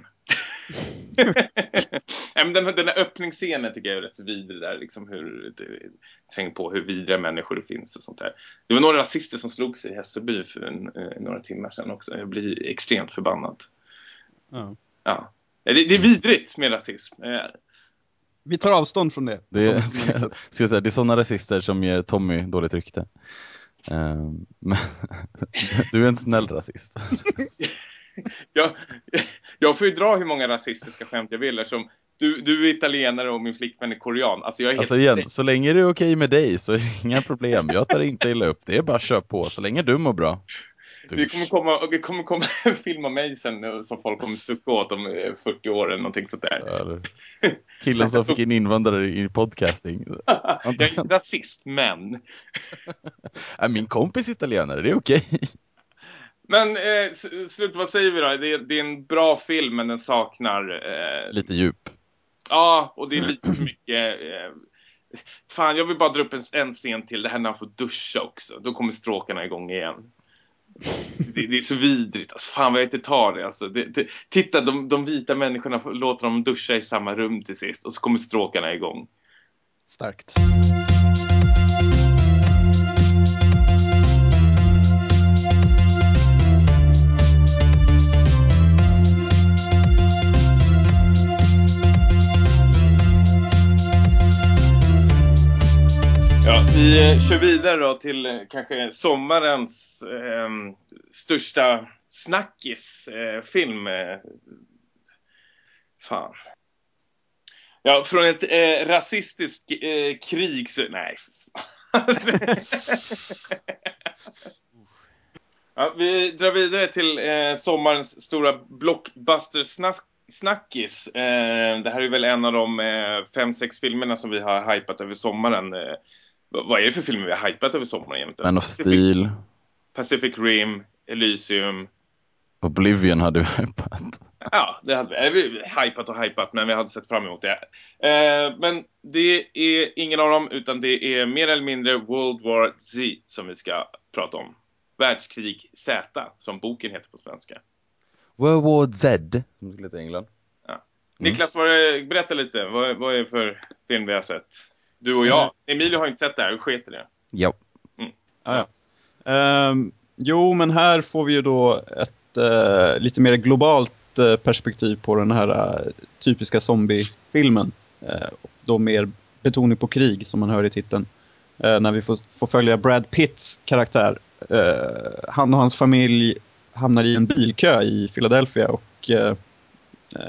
Men den, den här öppningsscenen tycker jag är rätt så vidrig där, liksom hur det, tänk på hur vidriga människor det finns och sånt där. Det var några rasister som slog sig i Hässelby för en, eh, några timmar sedan också. Jag blir extremt förbannad. Ja. Ja. Det, det är vidrigt med rasism. Vi tar avstånd från det. Det är, ska, ska jag säga, det är sådana rasister som ger Tommy dåligt rykte. Um, men, du är en snäll rasist. jag, jag får ju dra hur många rasistiska skämt jag vill, som du, du är italienare och min flickvän är korean. Alltså, jag är helt alltså igen, så länge det är okej med dig så är det inga problem. Jag tar inte illa upp, det är bara att köra på så länge du mår bra. Det kommer komma, det kommer komma en film om mig sen som folk kommer sucka åt om fyrtio år eller någonting sånt där. Ja, killen som fick in invandrare i podcasting. Jag är inte rasist, men... Min kompis är italienare, det är okej. Men eh, slut, vad säger vi då? Det är, det är en bra film, men den saknar... Eh... Lite djup. Ja, och det är lite för mycket... Eh... Fan, jag vill bara dra upp en, en scen till. Det här när han får duscha också. Då kommer stråkarna igång igen. Det, det är så vidrigt. Alltså, fan vad jag inte tar det. Alltså, det, det titta, de, de vita människorna låter dem duscha i samma rum till sist. Och så kommer stråkarna igång. Starkt. Vi eh, kör vidare då till eh, kanske sommarens eh, största snackis eh, film. Eh, fan. Ja, från ett eh, rasistiskt eh, krig så... Nej, ja, vi drar vidare till eh, sommarens stora blockbuster-snackis. Eh, det här är väl en av de eh, fem, sex filmerna som vi har hypat över sommaren. Eh, vad är det för filmer vi har hypat över sommaren egentligen? Man of Steel. Pacific Rim, Elysium. Oblivion hade vi hypat. Ja, det hade vi, vi hypat och hypat, men vi hade sett fram emot det. Eh, men det är ingen av dem, utan det är mer eller mindre World War Z som vi ska prata om. Världskrig Z, som boken heter på svenska. World War Z, som skulle heta England. Ja. Mm. Niklas, vad är, berätta lite. Vad, vad är det för film vi har sett? Du och jag. Mm. Emilio har inte sett det här, hur sket det? Ja. Mm. Ja, ja. Um, jo, men här får vi ju då ett uh, lite mer globalt uh, perspektiv på den här uh, typiska zombiefilmen. Uh, då mer betoning på krig, som man hör i titeln. Uh, när vi får, får följa Brad Pitts karaktär. Uh, han och hans familj hamnar i en bilkö i Philadelphia och uh, uh,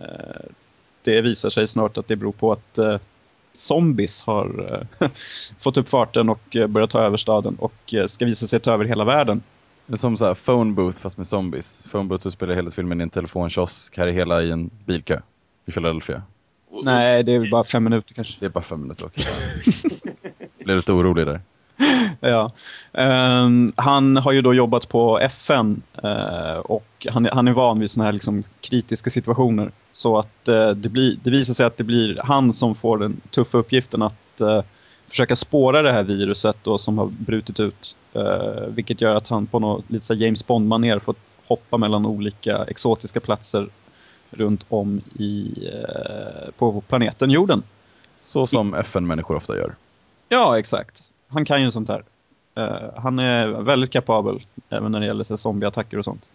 det visar sig snart att det beror på att uh, zombies har uh, fått upp farten och uh, börjat ta över staden och uh, ska visa sig ta över hela världen. Det är som så här phone booth fast med zombies. Phone booth så spelar hela filmen i en telefonkiosk. Här är hela i en bilkö i Philadelphia. Nej, det är bara fem minuter kanske. Det är bara fem minuter, okej. Blir lite orolig där. Ja. Um, han har ju då jobbat på F N uh, och han, han är van vid såna här liksom kritiska situationer. Så att uh, det, blir, det visar sig att det blir han som får den tuffa uppgiften att uh, försöka spåra det här viruset då, som har brutit ut. Uh, vilket gör att han på något lite så James Bond-manér får hoppa mellan olika exotiska platser runt om i, uh, på planeten jorden. Så som F N-människor ofta gör. Ja, exakt. Han kan ju sånt här. Uh, han är väldigt kapabel även när det gäller så zombieattacker och sånt.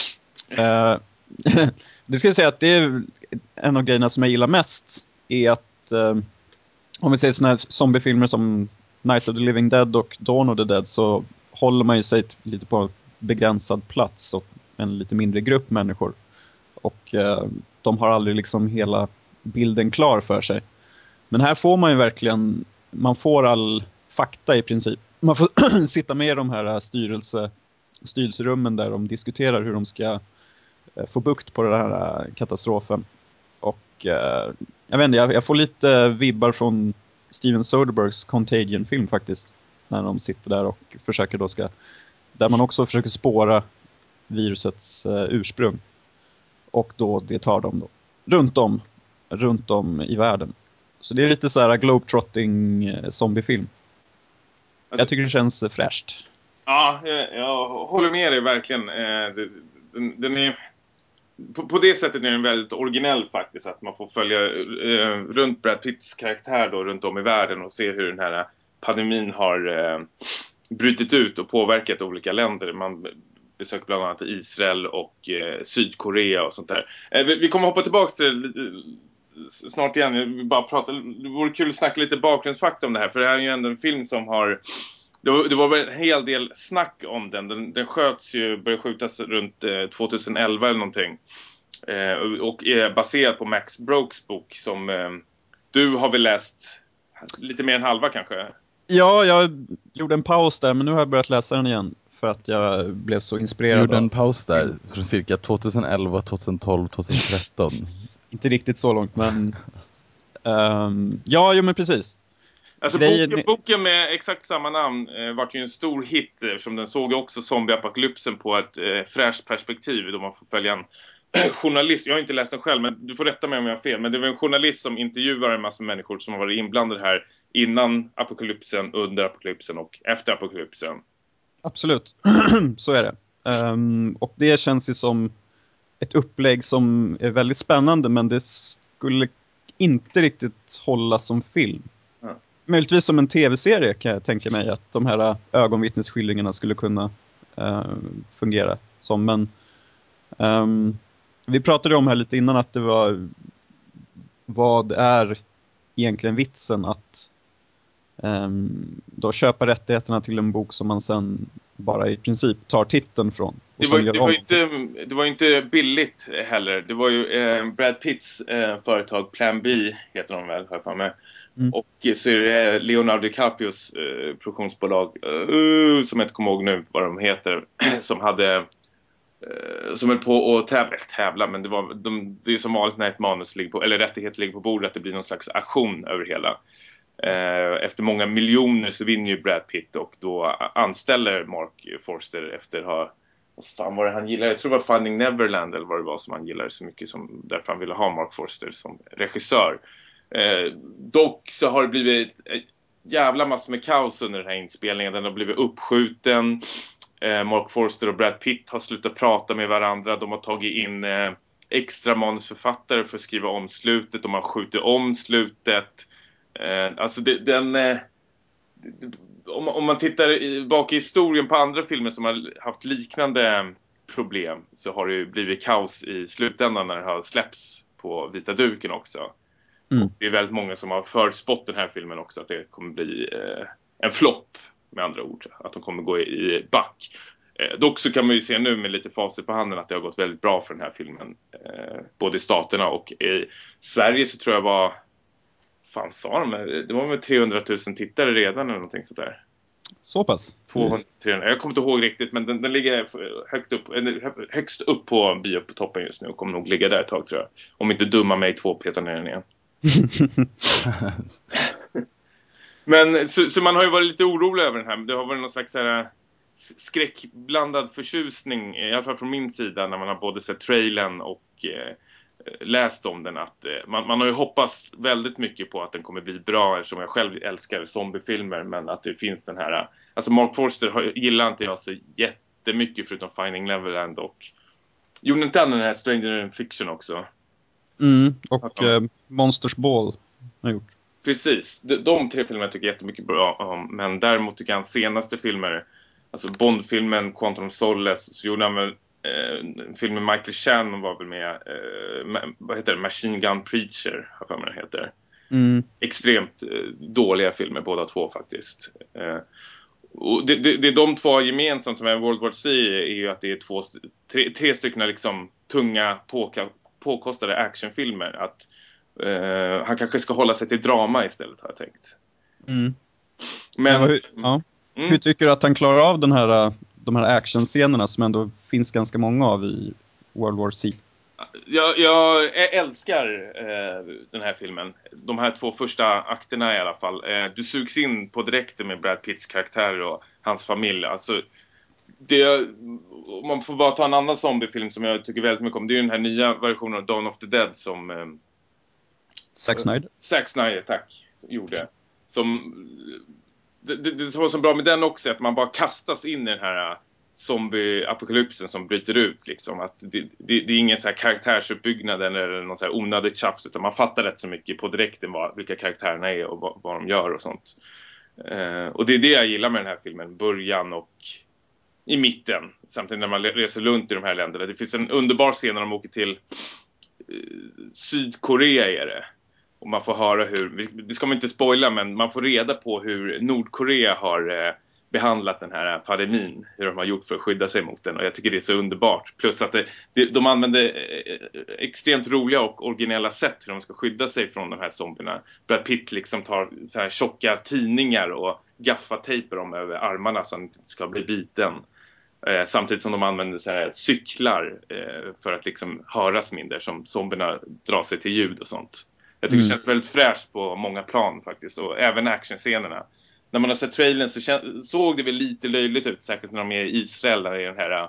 Uh, det ska jag säga att det är en av grejerna som jag gillar mest är att uh, om vi ser såna här zombiefilmer som Night of the Living Dead och Dawn of the Dead, så håller man ju sig lite på en begränsad plats och en lite mindre grupp människor. Och uh, de har aldrig liksom hela bilden klar för sig. Men här får man ju verkligen, man får all fakta i princip. Man får sitta med i de här styrelse, styrelserummen där de diskuterar hur de ska eh, få bukt på den här eh, katastrofen. Och eh, jag vet inte, jag, jag får lite vibbar från Steven Soderberghs Contagion-film faktiskt. När de sitter där och försöker då ska, där man också försöker spåra virusets eh, ursprung. Och då det tar dem då runt om, runt om i världen. Så det är lite så här globetrotting eh, zombiefilm. Alltså, jag tycker det känns fräscht. Ja, jag, jag håller med dig verkligen. Eh, den, den är, på, på det sättet är den väldigt originell faktiskt. Att man får följa eh, runt Brad Pitts karaktär då, runt om i världen och se hur den här pandemin har eh, brutit ut och påverkat olika länder. Man besöker bland annat Israel och eh, Sydkorea och sånt där. Eh, vi, vi kommer hoppa tillbaka till eh, snart igen. Jag vill bara prata, det vore kul att snacka lite bakgrundsfakta om det här. För det här är ju ändå en film som har... Det var, det var väl en hel del snack om den. Den, den sköts ju, började skjutas runt eh, tjugoelva eller någonting. Eh, och är baserad på Max Brooks bok som eh, du har väl läst lite mer än halva kanske? Ja, jag gjorde en paus där, men nu har jag börjat läsa den igen. För att jag blev så inspirerad. Du gjorde en paus där från cirka tjugoelva, tjugotolv, tjugotretton. Inte riktigt så långt, men... um, ja, jo men precis. Alltså Grejen... boken, boken med exakt samma namn eh, var ju en stor hit som den såg också zombieapokalypsen på ett eh, fräscht perspektiv då man får följa en journalist. Jag har inte läst den själv, men du får rätta mig om jag har fel. Men det var en journalist som intervjuar en massa människor som har varit inblandade här innan apokalypsen, under apokalypsen och efter apokalypsen. Absolut, så är det. Um, och det känns ju som ett upplägg som är väldigt spännande, men det skulle inte riktigt hålla som film. Mm. Möjligtvis som en tv-serie kan jag tänka mig att de här ögonvittnesskildringarna skulle kunna uh, fungera som. Men um, vi pratade om här lite innan att det var vad är egentligen vitsen att um, då köpa rättigheterna till en bok som man sen bara i princip tar titeln från. Och Det var, gör det, om. var inte, det var inte billigt heller. Det var ju eh, Brad Pitts eh, företag Plan B heter de väl, har jag för mig. Mm. Och så är det Leonardo DiCaprios eh, produktionsbolag uh, som jag inte kommer ihåg nu vad de heter, som hade eh, som höll på att tävla, tävla men det var de, det är som vanligt när ett manus ligger på, eller rättighet ligger på bordet, att det blir någon slags aktion över hela. Eh, efter många miljoner så vinner ju Brad Pitt, och då anställer Mark Forster efter att ha, vad fan var det han gillade? Jag tror det var Finding Neverland eller vad det var som han gillade så mycket, som därför han ville ha Mark Forster som regissör. Eh, dock så har det blivit ett jävla massa med kaos under den här inspelningen. Den har blivit uppskjuten. eh, Mark Forster och Brad Pitt har slutat prata med varandra. De har tagit in eh, extra manusförfattare för att skriva om slutet. De har skjutit om slutet. eh, Alltså det, den eh, om, om man tittar i, bak i historien på andra filmer som har haft liknande problem, så har det ju blivit kaos i slutändan när det har släppts på vita duken också. Mm. Det är väldigt många som har förutspått den här filmen också, att det kommer bli eh, en flopp, med andra ord. Att de kommer gå i, i back. Eh, dock så kan man ju se nu med lite facit på handen att det har gått väldigt bra för den här filmen. Eh, både i staterna och i Sverige så tror jag var... Fan sa de? Det var med trehundratusen tittare redan eller någonting sådär. Så pass? tvåhundra, trehundra. Jag kommer inte ihåg riktigt, men den, den ligger högt upp, högst upp på biotoppen just nu och kommer nog ligga där ett tag, tror jag. Om inte dumma mig två petar ner den igen. Men så, så man har ju varit lite orolig över den här. Det har varit någon slags här skräckblandad förtjusning, i alla fall från min sida, när man har både sett trailern och eh, läst om den, att eh, man, man har ju hoppats väldigt mycket på att den kommer bli bra, eftersom jag själv älskar zombiefilmer, men att det finns den här, alltså Mark Forster har, gillar inte jag så jättemycket, förutom Finding Neverland, och gjorde inte han den här Stranger in Fiction också? Mm, och eh, Monsters Ball har gjort. Precis, de, de tre filmerna tycker jag jättemycket bra om, men däremot tycker jag hans senaste filmer, alltså Bond-filmen Quantum of Solace, så gjorde han väl eh, en film med Michael Shannon var väl med, eh, ma- vad heter det, Machine Gun Preacher, har för mig det heter. Mm. Extremt eh, dåliga filmer båda två faktiskt. Eh, och det, det, det de två har gemensamt som är World War C är ju att det är två, tre, tre stycken liksom tunga påka, påkostade actionfilmer, att Uh, han kanske ska hålla sig till drama istället, har jag tänkt. Mm. Men, ja, hur, ja. Mm. hur tycker du att han klarar av den här, de här actionscenerna som ändå finns ganska många av i World War C? Jag, jag älskar uh, den här filmen. De här två första akterna i alla fall. Uh, du sugs in på direkten med Brad Pitts karaktär och hans familj. Alltså, det, man får bara ta en annan zombiefilm som jag tycker väldigt mycket om. Det är den här nya versionen av Dawn of the Dead som... Um, Zack Snyder. Zack Snyder, tack, gjorde. Som, det, det, det som var så bra med den också, att man bara kastas in i den här zombie-apokalypsen som bryter ut. Liksom. Att det, det, det är ingen så här karaktärsuppbyggnad eller någon så här onödigt tjafs, utan man fattar rätt så mycket på direkten vad, vilka karaktärerna är och vad, vad de gör och sånt. Uh, och det är det jag gillar med den här filmen, början och i mitten, samtidigt när man reser runt i de här länderna. Det finns en underbar scen när de åker till uh, Sydkorea är det. Och man får höra hur, det ska man inte spoila, men man får reda på hur Nordkorea har eh, behandlat den här pandemin. Hur de har gjort för att skydda sig mot den. Och jag tycker det är så underbart. Plus att det, det, de använder eh, extremt roliga och originella sätt hur de ska skydda sig från de här zombierna. Brad Pitt liksom tar så här tjocka tidningar och gaffatejper dem över armarna så att han inte ska bli biten. Eh, samtidigt som de använder så här cyklar eh, för att liksom höras mindre, som zombierna drar sig till ljud och sånt. Jag tycker mm. det känns väldigt fräscht på många plan faktiskt. Och även actionscenerna. När man har sett trailern så kän- såg det väl lite löjligt ut. Särskilt när de är i Israel där i den här...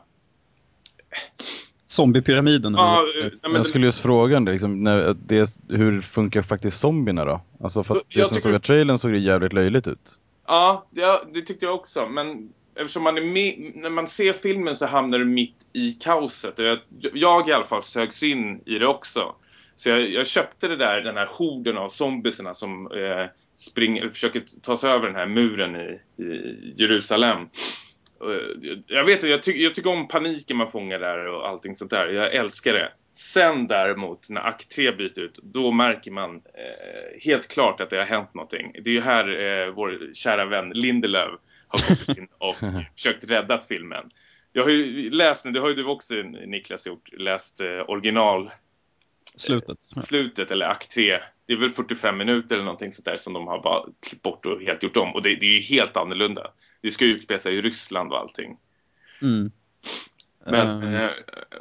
Zombiepyramiden. Ja, ja, jag skulle just fråga det, liksom, när det, hur funkar faktiskt zombierna då? Alltså för att det jag som tycker... såg av trailern såg det jävligt löjligt ut. Ja, ja, det tyckte jag också. Men eftersom man är med, när man ser filmen så hamnar du mitt i kaoset. Och jag, jag i alla fall sögs in i det också. Så jag, jag köpte det där, den här horden av zombiesarna som eh, springer, försöker ta sig över den här muren i, i Jerusalem. Uh, jag vet inte, jag, ty- jag tycker om paniken man fångar där och allting sånt där. Jag älskar det. Sen däremot när akt tre byter ut, då märker man eh, helt klart att det har hänt någonting. Det är ju här eh, vår kära vän Lindelöf har gått in och försökt rädda filmen. Jag har ju läst, det har ju du också Niklas gjort, läst eh, original Slutet. eh, slutet eller akt tre. Det är väl fyrtiofem minuter eller någonting sånt där som de har bara klippt bort och helt gjort om. Och det, det är ju helt annorlunda. Det ska ju utspela sig i Ryssland och allting. Mm. Men Um. eh,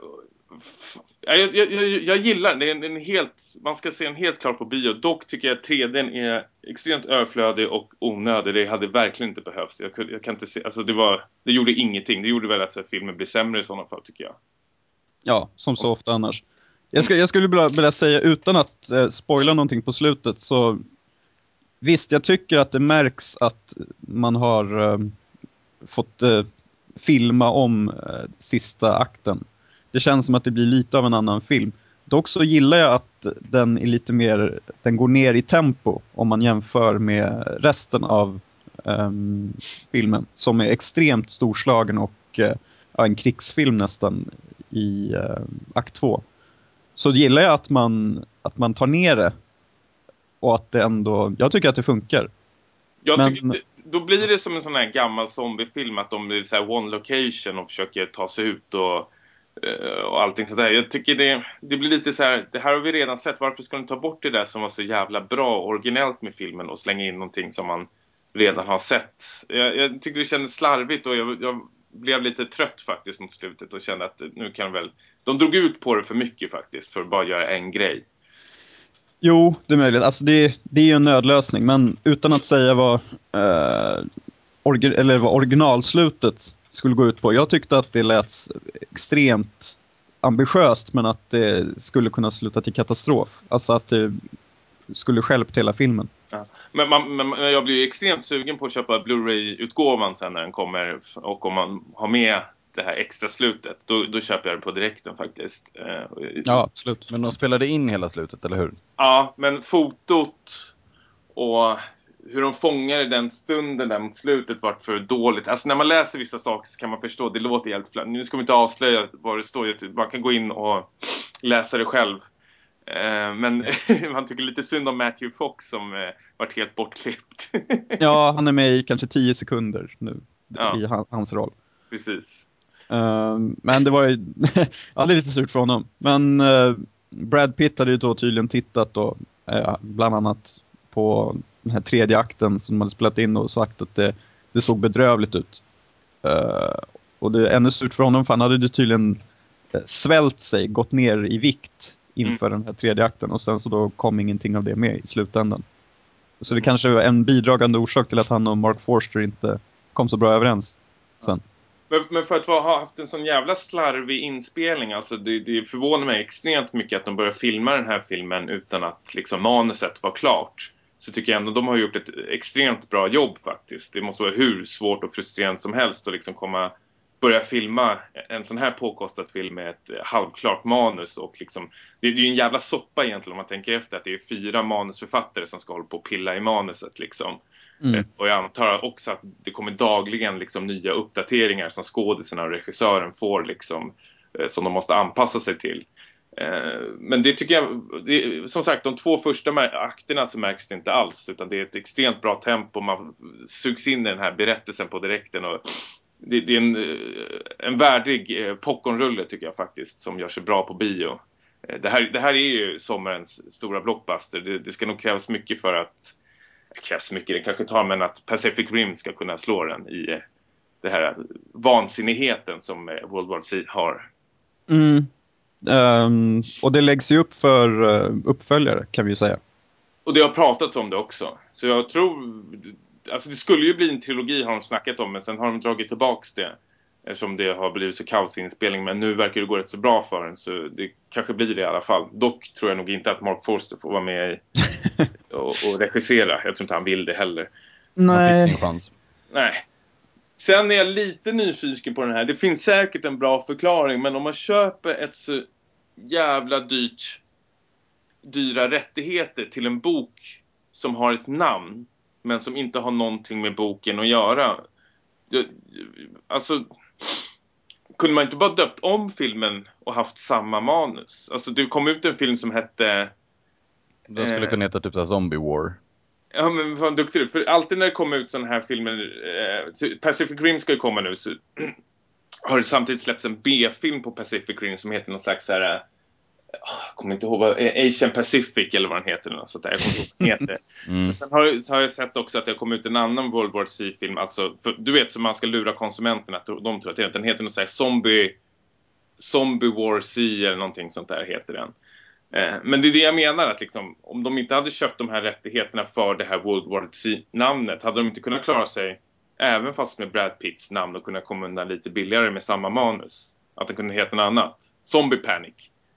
jag, jag, jag, jag gillar det. Är en, en helt, man ska se en helt klart på bio. Dock tycker jag att tre D är extremt överflödig och onödig. Det hade verkligen inte behövts. Jag, jag kan inte se, alltså det var, det gjorde ingenting. Det gjorde väl att så här, filmen blir sämre i sådana fall, tycker jag. Ja, som så ofta annars. Jag, ska, jag skulle vilja, vilja säga utan att eh, spoila någonting på slutet, så visst, jag tycker att det märks att man har eh, fått eh, filma om eh, sista akten. Det känns som att det blir lite av en annan film. Dock så gillar jag att den är lite mer, den går ner i tempo om man jämför med resten av eh, filmen, som är extremt storslagen och eh, en krigsfilm nästan i eh, akt två. Så gillar jag att man, att man tar ner det och att det ändå, jag tycker att det funkar. Jag Men, tycker, då blir det som en sån här gammal zombiefilm, att de blir så här one location och försöker ta sig ut och, och allting sådär. Jag tycker det, det blir lite så här, det här har vi redan sett, varför ska de ta bort det där som var så jävla bra och originellt med filmen och slänga in någonting som man redan har sett. Jag, jag tycker det kändes slarvigt och jag, jag blev lite trött faktiskt mot slutet och kände att nu kan väl, de drog ut på det för mycket faktiskt för att bara göra en grej. Jo, det är möjligt. Alltså det, det är ju en nödlösning, men utan att säga vad, eh, orgi- eller vad originalslutet skulle gå ut på. Jag tyckte att det lät extremt ambitiöst, men att det skulle kunna sluta till katastrof. Alltså att det skulle stjälpt hela filmen. Ja. Men, man, men jag blir ju extremt sugen på att köpa Blu-ray-utgåvan sen när den kommer. Och om man har med det här extra slutet, då, då köper jag det på direkten faktiskt. Ja, absolut. Men de spelade in hela slutet, eller hur? Ja, men fotot och hur de fångar den stunden där mot slutet var för dåligt. Alltså när man läser vissa saker så kan man förstå, det låter helt flönt. Nu ska vi inte avslöja vad det står, man kan gå in och läsa det själv. Eh, men man tycker lite synd om Matthew Fox som eh, varit helt bortklippt. Ja, han är med i kanske tio sekunder nu Ja. i han, hans roll. Precis. Uh, men det var ju ja, det är lite surt för honom. Men uh, Brad Pitt hade ju då tydligen tittat då, uh, bland annat på den här tredje akten som man hade spelat in och sagt att det, det såg bedrövligt ut. Uh, och det är ännu surt för honom, för han hade ju tydligen svält sig, gått ner i vikt inför mm. den här tredje akten, och sen så då kom ingenting av det med i slutändan. Så det kanske var en bidragande orsak till att han och Mark Forster inte kom så bra överens sen. Men, men för att ha haft en sån jävla slarvig inspelning, alltså det, det förvånar mig extremt mycket att de börjar filma den här filmen utan att liksom manuset var klart. Så tycker jag ändå de har gjort ett extremt bra jobb faktiskt. Det måste vara hur svårt och frustrerande som helst att liksom komma, börja filma en sån här påkostad film med ett halvklart manus. Och liksom, det är ju en jävla soppa egentligen om man tänker efter att det är fyra manusförfattare som ska hålla på och pilla i manuset liksom. Mm. Och jag antar också att det kommer dagligen liksom nya uppdateringar som skådisarna och regissören får liksom, som de måste anpassa sig till. Men det tycker jag, det, som sagt, de två första akterna så märks det inte alls, utan det är ett extremt bra tempo, man sugs in i den här berättelsen på direkten, och det, det är en, en värdig popcornrulle tycker jag faktiskt, som gör sig bra på bio. Det här, det här är ju sommarens stora blockbuster. Det, det ska nog krävas mycket för att det krävs mycket, det kanske tar, men att Pacific Rim ska kunna slå den i det här vansinnigheten som World War Z har. Mm. Um, och det läggs ju upp för uh, uppföljare, kan vi ju säga. Och det har pratats om det också. Så jag tror, alltså det skulle ju bli en trilogi har de snackat om, men sen har de dragit tillbaks det. Eftersom det har blivit så kaosinspelning, men nu verkar det gå rätt så bra för den, så det kanske blir det i alla fall. Dock tror jag nog inte att Mark Forster får vara med i och, och regissera. Jag tror inte han vill det heller. Nej. Han fick sin chans. Nej. Sen är jag lite nyfiken på den här. Det finns säkert en bra förklaring, men om man köper ett så jävla dyrt dyra rättigheter till en bok som har ett namn men som inte har någonting med boken att göra. Alltså kunde man inte bara döpt om filmen och haft samma manus? Alltså det kom ut en film som hette... Den skulle eh, kunna heta typ så här Zombie War. Ja, men vad duktig du. För alltid när det kommer ut sådana här filmer... Eh, Pacific Rim ska ju komma nu, så har det samtidigt släppts en B-film på Pacific Rim som heter någon slags så här... Jag kommer inte ihåg vad... Asian Pacific eller vad den heter. Eller sånt där. Jag kommer inte ihåg vad den heter. Mm. Men sen har, så har jag sett också att det har kommit ut en annan World War C-film. Alltså, för, du vet, så man ska lura konsumenterna att de tror att det är. Den heter något så här Zombie... Zombie War C eller någonting sånt där heter den. Eh, men det är det jag menar, att liksom, om de inte hade köpt de här rättigheterna för det här World War C-namnet, hade de inte kunnat klara sig även fast med Brad Pitts namn och kunna komma undan lite billigare med samma manus. Att det kunde heta något annat. Zombie Panic.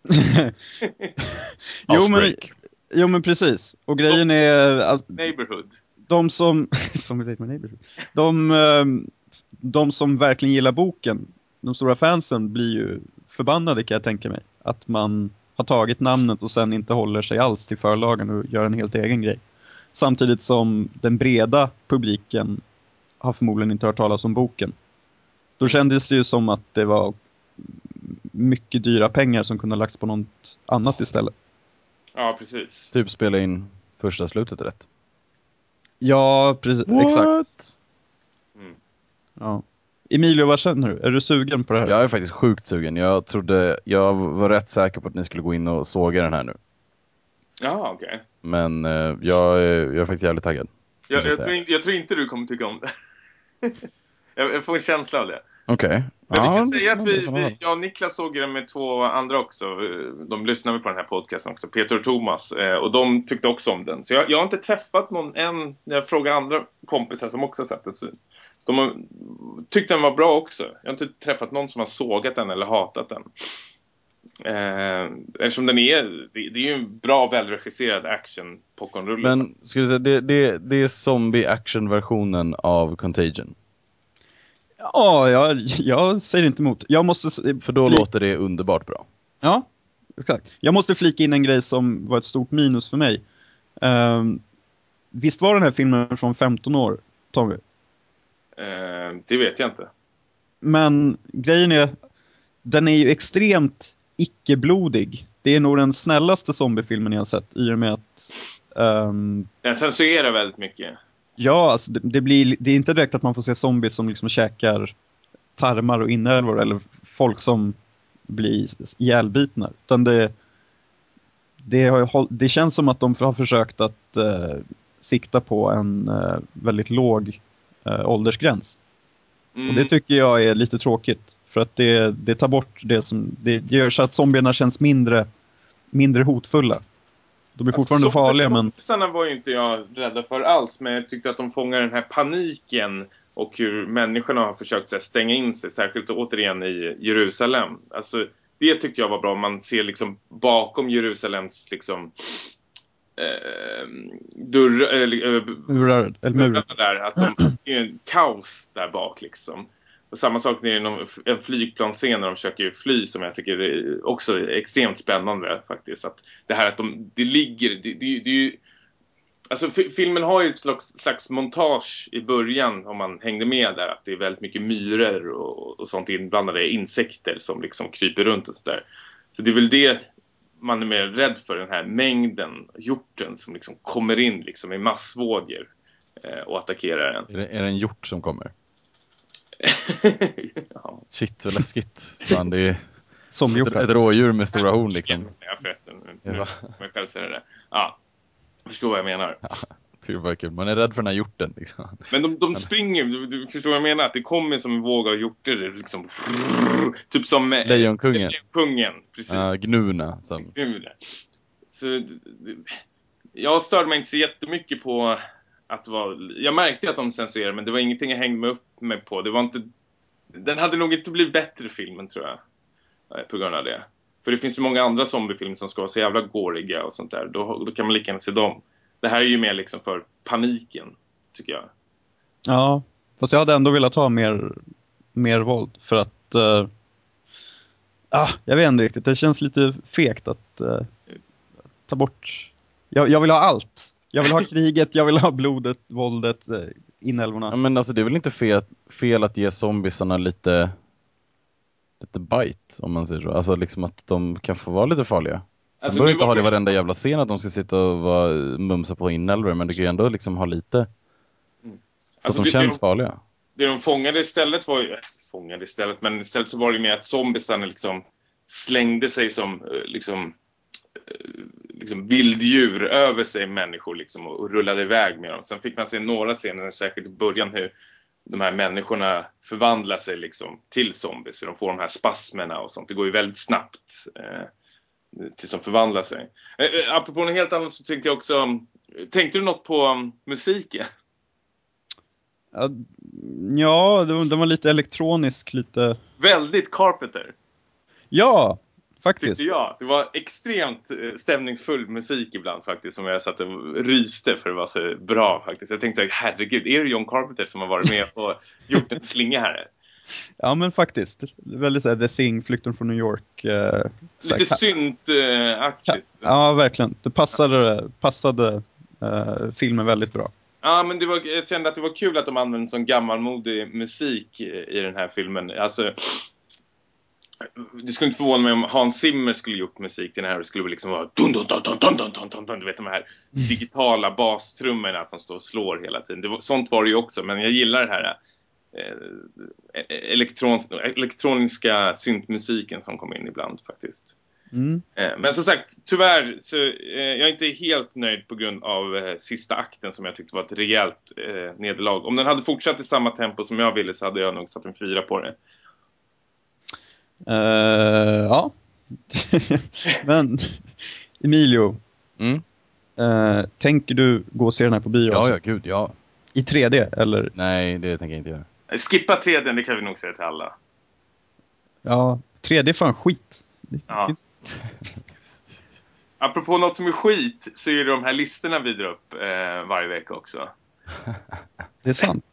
jo, men, jo men precis. Och grejen är att Neighborhood. De som som vi säger med Neighborhood. De ehm, de som verkligen gillar boken, de stora fansen, blir ju förbannade, kan jag tänka mig, att man har tagit namnet och sen inte håller sig alls till förlagen och gör en helt egen grej. Samtidigt som den breda publiken har förmodligen inte hört talas om boken. Då kändes det ju som att det var mycket dyra pengar som kunde ha lagts på något annat istället. Ja, precis. Typ spela in första slutet rätt. Ja, precis. What? Exakt. Mm. Ja. Emilio, vad känner du? Är du sugen på det här? Jag är faktiskt sjukt sugen. Jag trodde, jag var rätt säker på att ni skulle gå in och såga den här nu. Ja, okej. Okay. Men eh, jag, är, jag är faktiskt jävligt taggad. Jag, jag, tror in, jag tror inte du kommer tycka om det. jag, jag får en känsla av det. Okej. Okay. Men ja, vi kan säga att vi, vi, vi, jag och Niklas såg det med två andra också. De lyssnade på den här podcasten också, Peter och Thomas. Och de tyckte också om den. Så jag, jag har inte träffat någon än. Jag frågar andra kompisar som också har sett den. Så de har, tyckte den var bra också. Jag har inte träffat någon som har sågat den eller hatat den. Eh, eftersom den är, det, det är ju en bra välregisserad action popcornrulle. Men skulle du säga, det, det, det är zombie-action-versionen av Contagion. Ja, jag, jag säger inte emot. Jag måste... För då flik... låter det underbart bra. Ja, exakt. Jag måste flika in en grej som var ett stort minus för mig. Um, visst var den här filmen från femton år, Tommy? Uh, det vet jag inte. Men grejen är, den är ju extremt icke-blodig. Det är nog den snällaste zombiefilmen jag har sett, i och med att... Um, den censurerar väldigt mycket. Ja, alltså det, det, blir, det är inte direkt att man får se zombies som liksom käkar tarmar och inälvor, eller folk som blir ihjälbitna. Utan det, det, har, det känns som att de har försökt att eh, sikta på en eh, väldigt låg eh, åldersgräns. Mm. Och det tycker jag är lite tråkigt. För att det, det tar bort det som... Det gör så att zombierna känns mindre, mindre hotfulla. De är fortfarande alltså, farliga, men... Sådana var ju inte jag rädda för alls, men jag tyckte att de fångar den här paniken och hur människorna har försökt så här, stänga in sig, särskilt återigen i Jerusalem. Alltså, det tyckte jag var bra. Man ser liksom bakom Jerusalems liksom eh, dörrar eller eh, murar, eller murar där, att de är en kaos där bak liksom. Och samma sak när det är någon, en flygplansscen när de försöker fly, som jag tycker är också extremt spännande faktiskt. Att det här att de, det ligger, det, det, det är ju, alltså f- filmen har ju ett slags, slags montage i början, om man hängde med där, att det är väldigt mycket myror och, och sånt inblandade, insekter som liksom kryper runt och sådär. Så det är väl det man är mer rädd för, den här mängden hjorten som liksom kommer in liksom i massvågor eh, och attackerar en. Är det, är det en hjort som kommer? Ja. Shit, vad läskigt. Man, det är som ett, ett rådjur med stora horn liksom. Ja, förresten. Nu, ja. Jag själv säger det. Ja, jag förstår vad jag menar. Ja, det är bara kul. Man är rädd för den här hjorten liksom. Men de, de springer, du, du förstår vad jag menar? Att det kommer som en våg av hjorter liksom. Typ som Lejonkungen. Lejonkungen, precis. Ja, gnuna. Som... Gnuna. Så jag störde mig inte så jättemycket på att det var... Jag märkte att de censurerade, men det var ingenting jag hängde mig upp mig på. Det var inte... Den hade nog inte blivit bättre, filmen, tror jag. På grund av det. För det finns ju många andra zombiefilmer som ska vara så jävla gåriga och sånt där. Då, då kan man lika gärna se dem. Det här är ju mer liksom för paniken, tycker jag. Ja, fast jag hade ändå velat ha mer, mer våld. För att... Uh, ah, jag vet inte riktigt. Det känns lite fegt att uh, ta bort... Jag, jag vill ha allt. Jag vill ha kriget, jag vill ha blodet, våldet, inälvorna. Ja, men alltså det är väl inte fel, fel att ge zombiesarna lite lite bite, om man säger så. Alltså liksom att de kan få vara lite farliga. Sen Alltså, behöver nu inte ha var det det- varenda jävla scen att de ska sitta och vara, mumsa på inälvor, men det kan ju ändå liksom ha lite. Så Alltså, att de det- känns det- farliga. Det de fångade istället var ju... äh, Fångade istället, men istället så var det mer att zombiesarna liksom slängde sig som eh, liksom, eh, liksom vilddjur över sig människor liksom, och, och rullade iväg med dem. Sen fick man se några scener, särskilt i början, hur de här människorna förvandlar sig liksom till zombies. Hur de får de här spasmerna och sånt. Det går ju väldigt snabbt eh, tills de förvandlar sig. Eh, eh, apropå något helt annat så tänkte jag också... Tänkte du något på um, musiken? Ja, ja, det var, det var lite elektronisk, lite... Väldigt Carpenter. Ja, faktiskt. Tyckte jag. Det var extremt eh, stämningsfull musik ibland faktiskt, som jag satt och ryste för det var så bra faktiskt. Jag tänkte så här, herregud, är det John Carpenter som har varit med och gjort en slinga här? Ja, men faktiskt. Väldigt såhär The Thing, Flykten från New York. Eh, såhär Lite ka- synt-aktigt. Ja, verkligen. Det passade, passade eh, filmen väldigt bra. Ja, men det var, jag kände att det var kul att de använde sån gammalmodig musik i, i den här filmen. Alltså, det skulle inte förvåna mig om Hans Zimmer skulle gjort musik till den här och det skulle liksom vara dun dun dun dun dun dun dun dun, du vet de här digitala bastrummorna som står och slår hela tiden. Det var, sånt var det ju också, men jag gillar det här eh, elektron, elektroniska syntmusiken som kommer in ibland faktiskt. Mm. Eh, men som sagt, tyvärr så eh, jag är inte helt nöjd på grund av eh, sista akten som jag tyckte var ett rejält eh, nederlag. Om den hade fortsatt i samma tempo som jag ville så hade jag nog satt en fyra på det. Eh, ja. Men Emilio, Mm. eh, tänker du gå och se den här på bio? Ja, alltså? ja, gud, ja. I tre D, eller? Nej, det tänker jag inte göra. Eh, Skippa tre D, det kan vi nog säga till alla. Ja, tre D är fan skit. Det Ja. finns- Apropå något som är skit så är det de här listorna vi drar upp eh, varje vecka också. Det är sant.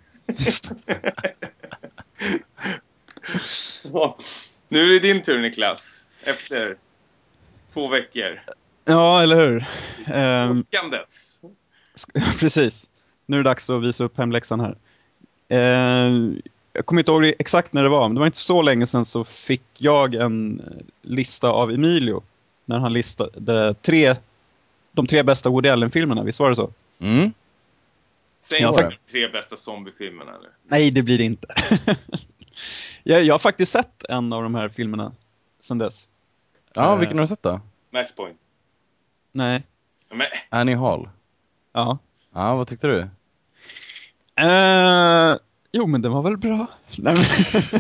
Ja. Nu är det din tur, Niklas. Efter två veckor. Ja, eller hur? Ehm, Skolkandes. sk- precis. Nu är det dags att visa upp hemläxan här. Ehm, jag kommer inte ihåg det exakt när det var, men det var inte så länge sedan så fick jag en lista av Emilio. När han listade tre, de tre bästa Woody Allen-filmerna, visst var det så? Mm. Säg Ja, inte tack. de tre bästa zombiefilmerna nu. Nej, det blir det inte. jag, jag har faktiskt sett en av de här filmerna sedan dess. Ja, Eh. vilken har du sett då? Match point. Nej. Men, Annie Hall. Ja. Ja, vad tyckte du? Eh, jo, men den var väl bra. Nej, men,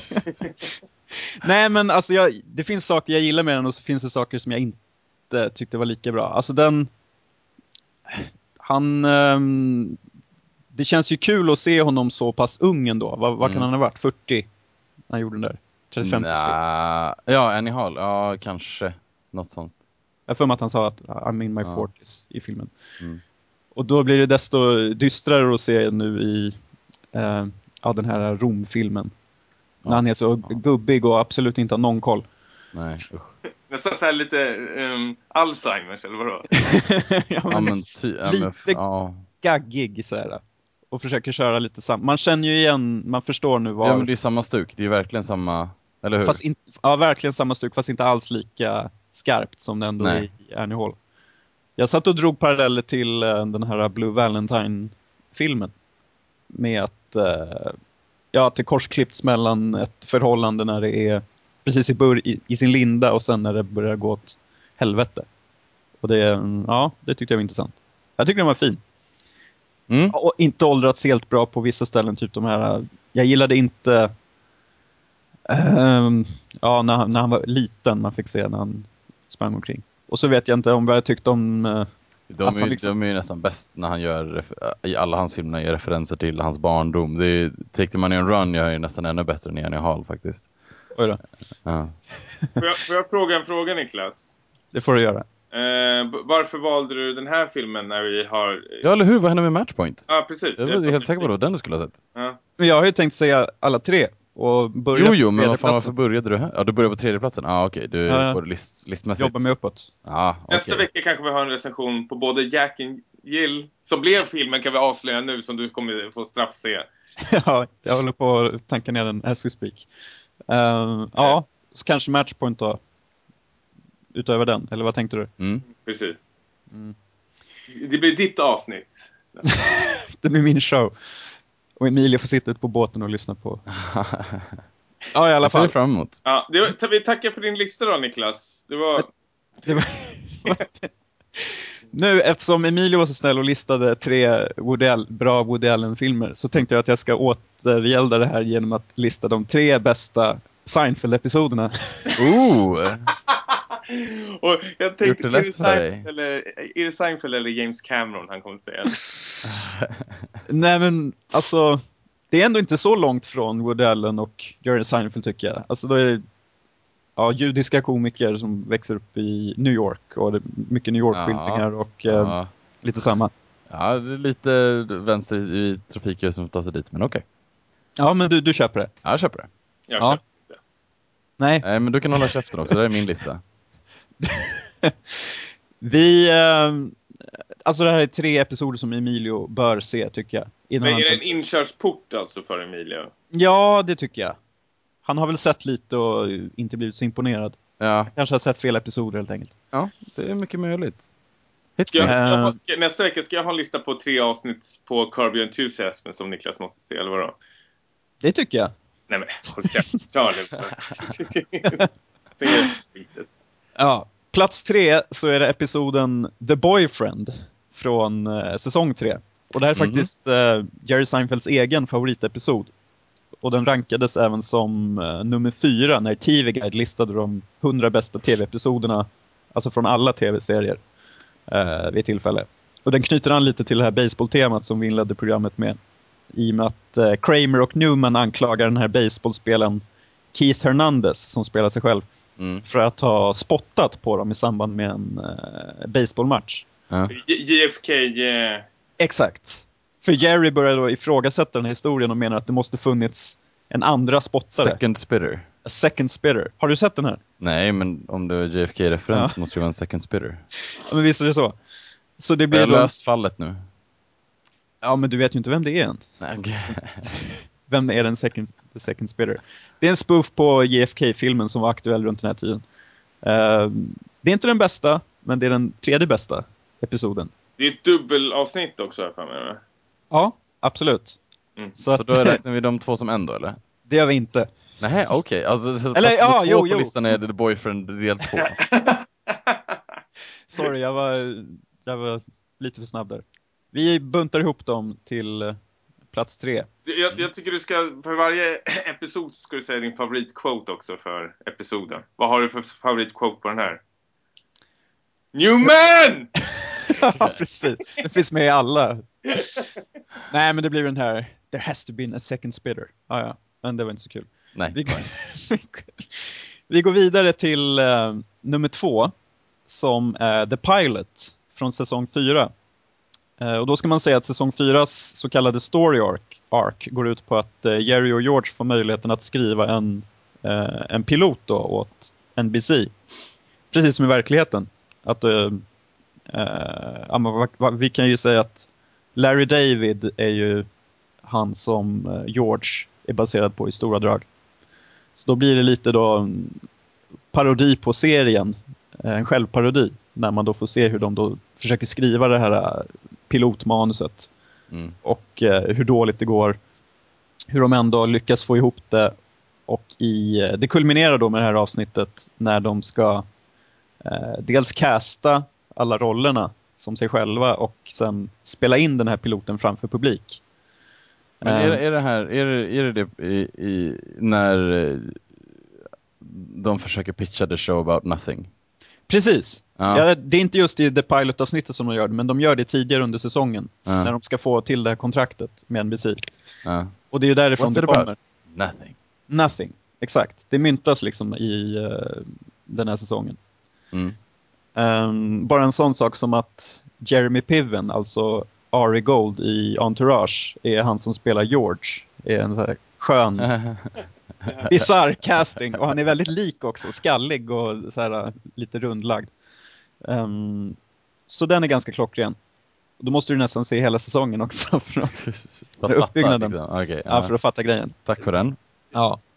Nej, men alltså jag, det finns saker jag gillar med den och så finns det saker som jag inte tyckte var lika bra. Alltså den... Han... ehm, det känns ju kul att se honom så pass ung ändå. Vad, vad kan Mm. han ha varit? fyrtio? När han gjorde den där? trettiofem? Nja, ja, Annie Hall. Ja, kanske. Något sånt. Jag får mig att han sa att I'm in my Ja. forties i filmen. Mm. Och då blir det desto dystrare att se nu i eh, ja, den här Rom-filmen. Ja. När han är så Ja. gubbig och absolut inte har någon koll. Nej, usch. nästan så här lite um, Alzheimers eller vadå? ja, Ja, men men ty... Ja, men, lite- ja. gaggig så här. Och försöker köra lite samma. Man känner ju igen, man förstår nu var... ja, men det är samma stuk. Det är ju verkligen samma... Eller hur? fast in, ja, verkligen samma stuk, fast inte alls lika skarpt som det ändå Nej. är i Annie Hall. Jag satt och drog paralleller till uh, den här Blue Valentine-filmen. Med att uh, ja, att det korsklippts mellan ett förhållande när det är precis i, bör- i, i sin linda och sen när det börjar gå åt helvete. Och det, mm, ja, det tyckte jag var intressant. Jag tyckte den var fin. Mm. Och inte åldrats helt bra på vissa ställen, typ de här. Jag gillade inte um, ja, när, han- när han var liten, man fick se när han sprang omkring. Och så vet jag inte om vad jag tyckte om uh, De Att är, han ju, liksom- de är ju nästan bäst när han gör ref- i alla hans filmer gör referenser till hans barndom. Det är, Take the Money and Run gör ju nästan ännu bättre än Annie Hall faktiskt. oj då, Ja. Får jag, får jag fråga en fråga, Niklas? det får du göra. Eh, b- varför valde du den här filmen när vi har... ja, eller hur? Vad hände med Matchpoint? Ja, precis. Jag var helt säker på det, den du skulle ha sett. Ja. Men jag har ju tänkt säga alla tre och börja Jo, jo, från men vad fan, tredjeplatsen. varför började du här? Ja, du började på tredjeplatsen. Ja, ah, okej. Du Ja, ja. går list, listmässigt. Jobba mig uppåt. Ja, Nästa okej. vecka kanske vi har en recension på både Jack and Jill, som blev filmen kan vi avslöja nu, som du kommer få straff se. Ja, jag håller på att tanka ner den as we speak. Uh, ja, så kanske Matchpoint då. Utöver den, eller vad tänkte du? Mm. Precis. Mm. Det blir ditt avsnitt. Det blir min show. Och Emilia får sitta ute på båten och lyssna på. Ja, i alla Jag ser fall. fram emot. Ja, det var, vi tackar för din lista då, Niklas. Det var... Det var... Nu, eftersom Emilio var så snäll och listade tre Woody All- bra Woody Allen-filmer, så tänkte jag att jag ska återgälda det här genom att lista de tre bästa Seinfeld-episoderna. Ooh! Och jag tänkte, Gjort det är lätt det, för dig. Seinfeld eller, är det Seinfeld eller James Cameron han kommer säga? Nej, men alltså, det är ändå inte så långt från Woody Allen och Jerry Seinfeld, tycker jag. Alltså, då är ja, judiska komiker som växer upp i New York, och det är mycket New York-skildringar Ja. och eh, Ja. lite samma. Ja, det är lite vänster i trafiken som tar sig dit, men okej. Ja, men du, du köper det. Ja, jag köper det. Jag Ja. köper inte. Nej. Nej, men du kan hålla käften också, det är min lista. Vi, eh, alltså det här är tre episoder som Emilio bör se, tycker jag. Innan Men han... är det en inkörsport alltså för Emilio? Ja, det tycker jag. Han har väl sett lite och inte blivit så imponerad. Ja, Kanske har sett fel episoder helt enkelt. ja det är mycket möjligt. Hit Ska jag, me. ska jag ha, Eh. ska, nästa vecka ska jag ha en lista på tre avsnitt på Curb Your Enthusiasm som Niklas måste se, eller vadå? Det tycker jag. Nej men, håll käften. Kör nu. Se litet. Ja. Plats tre så är det episoden The Boyfriend från eh, säsong tre. Och det här är Mhm. faktiskt eh, Jerry Seinfelds egen favoritepisod. Och den rankades även som eh, nummer fyra när T V Guide listade de hundra bästa tv-episoderna, alltså från alla tv-serier eh, vid tillfälle. Och den knyter an lite till det här baseballtemat som vi inledde programmet med. I och med att eh, Kramer och Newman anklagar den här baseballspelaren Keith Hernandez, som spelar sig själv, Mm. för att ha spottat på dem i samband med en eh, baseballmatch. Ja. J- J F K... eh, Exakt. För Jerry börjar då ifrågasätta den här historien och menar att det måste funnits en andra spottare. Second spitter. A second spitter. Har du sett den här? Nej, men om det är J F K-referens Ja. måste det vara en second spitter. Ja, men visst är det så. Så det Jag blir har då... löst fallet nu. Ja, men du vet ju inte vem det är än. Nej, okej. Vem är den second, the second spitter? Det är en spoof på J F K-filmen som var aktuell runt den här tiden. Uh, det är inte den bästa, men det är den tredje bästa episoden. Det är ett dubbelavsnitt också här för mig. Ja, absolut. Mm. Så, Så att, då räknar vi de två som en då, eller? det gör vi inte. Nej, okej. Okay. Alltså, så Eller, plats ja, nummer två jo, på jo. listan är The Boyfriend del två. Sorry, jag var, jag var lite för snabb där. Vi buntar ihop dem till eh, plats tre. Jag, jag tycker du ska, för varje episod ska du säga din favoritquote också för episoden. Vad har du för favoritquote på den här? Newman! Ja, precis. Det finns med i alla. Nej, men det blir den här There has to be a second spitter. Ah, ja, men det var inte så kul. Nej. Vi, vi går vidare till uh, nummer två, som är The Pilot från säsong fyra. Uh, och då ska man säga att säsong fyras så kallade story arc, arc går ut på att uh, Jerry och George får möjligheten att skriva en, uh, en pilot då åt N B C. Precis som i verkligheten. Att, uh, uh, ja, men, va, va, vi kan ju säga att Larry David är ju han som uh, George är baserad på i stora drag. Så då blir det lite då en parodi på serien, en självparodi, när man då får se hur de då försöker skriva det här pilotmanuset Mm. och eh, hur dåligt det går, hur de ändå lyckas få ihop det, och i, det kulminerar då med det här avsnittet när de ska eh, dels casta alla rollerna som sig själva och sen spela in den här piloten framför publik. Men är, är det här, är det är det, det i, i, när eh, de försöker pitcha the show about nothing? Precis. Ja. Ja, det är inte just i The Pilot-avsnittet som de gör det, men de gör det tidigare under säsongen, Ja. när de ska få till det här kontraktet med N B C. Ja. Och det är ju därifrån What's det it about? kommer. Nothing. Nothing. Exakt. Det myntas liksom i uh, den här säsongen. Mm. Um, bara en sån sak som att Jeremy Piven, alltså Ari Gold i Entourage, är han som spelar George. Är en så här skön, bizarr casting. Och han är väldigt lik också, skallig och så här, lite rundlagd. Um, så den är ganska klockren. Då måste du nästan se hela säsongen också för att, För för uppbyggnaden. Liksom. Okay, ja, för att fatta grejen. Tack för den. Ja.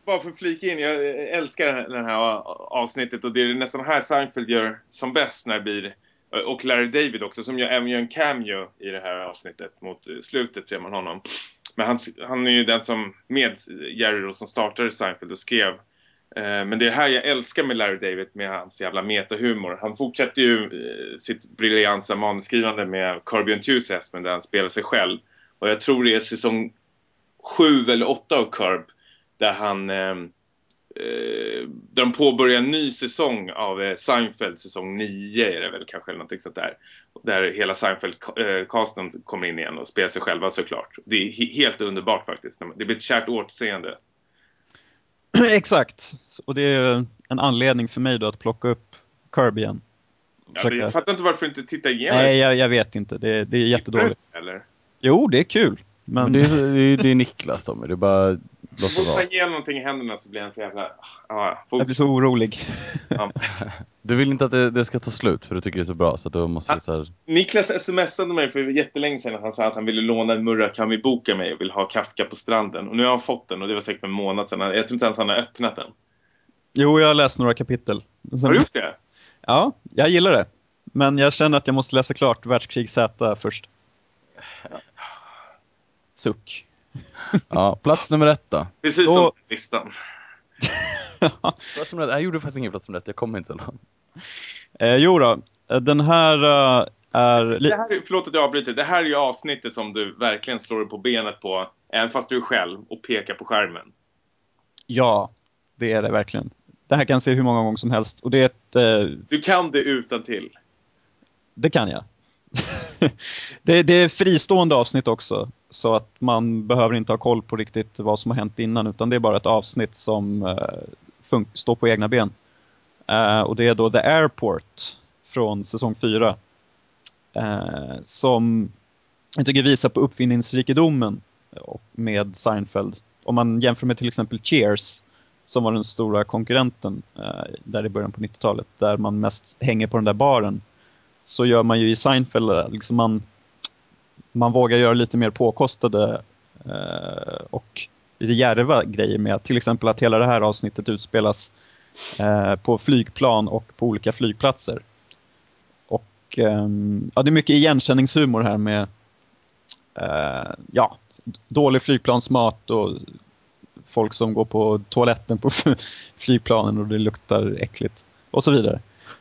bara för att flika in, jag älskar det här avsnittet och det är nästan här Seinfeld gör som bäst när det blir, och Larry David också som gör, även gör en cameo i det här avsnittet. Mot slutet ser man honom. Men han, han är ju den som med Jerry då, som startade Seinfeld och skrev. Eh, men det är här jag älskar med Larry David med hans jävla metahumor. Han fortsätter ju eh, sitt briljanta manusskrivande med Curb Your Enthusiasm där han spelar sig själv. Och jag tror det är säsong sju eller åtta av Curb där han eh, eh, där de påbörjar en ny säsong av eh, Seinfeld, säsong nio är det väl kanske eller någonting sånt där. Där hela Seinfeld-casten eh, kommer in igen och spelar sig själva såklart. Det är he- helt underbart faktiskt. Det blir ett kärt återseende. Exakt, och det är en anledning för mig då att plocka upp Curb igen. Ja, jag fattar inte varför du inte tittar igenom. Nej, jag, jag vet inte, det, det är jättedåligt. Eller? Jo, det är kul. Men, Men det, är, det, är, det är Niklas då, men det är bara låta Får vara. man ge någonting i händerna så blir han så jävla... Ja, får... jag blir så orolig. Ja. Du vill inte att det, det ska ta slut för du tycker det är så bra, så då måste vi så här... Niklas smsade mig för jättelänge sedan att han sa att han ville låna en Murakami-bok av mig och vill ha Kafka på stranden. Och nu har han fått den och det var säkert för en månad sedan. Jag tror inte ens han har öppnat den. Jo, jag har läst några kapitel. Sen... Har du gjort det? Ja, jag gillar det. Men jag känner att jag måste läsa klart Världskrig Z först. Suck. Ja, plats nummer ett då. Precis Då... som listan. Plats nummer ett. Jag gjorde faktiskt ingen plats nummer ett, jag kommer inte så långt. Eh, jo då, den här uh, är... Det här är, förlåt att jag avbryter. Det här är ju avsnittet som du verkligen slår dig på benet på. Även fast du är själv och pekar på skärmen. Ja, det är det verkligen. Det här kan jag se hur många gånger som helst. Och det är ett... Uh... Du kan det utan till. Det kan jag. det, det är fristående avsnitt också. Så att man behöver inte ha koll på riktigt vad som har hänt innan. Utan det är bara ett avsnitt som uh, fun- står på egna ben. Uh, och det är då The Airport från säsong fyra. Uh, som jag tycker visar på uppfinningsrikedomen med Seinfeld. Om man jämför med till exempel Cheers, som var den stora konkurrenten uh, där i början på nittiotalet. Där man mest hänger på den där baren. Så gör man ju i Seinfeld, liksom man, man vågar göra lite mer påkostade uh, och lite djärva grejer med. Till exempel att hela det här avsnittet utspelas uh, på flygplan och på olika flygplatser. Och um, ja, det är mycket igenkänningshumor här med uh, ja, dålig flygplansmat och folk som går på toaletten på flygplanen och det luktar äckligt och så vidare.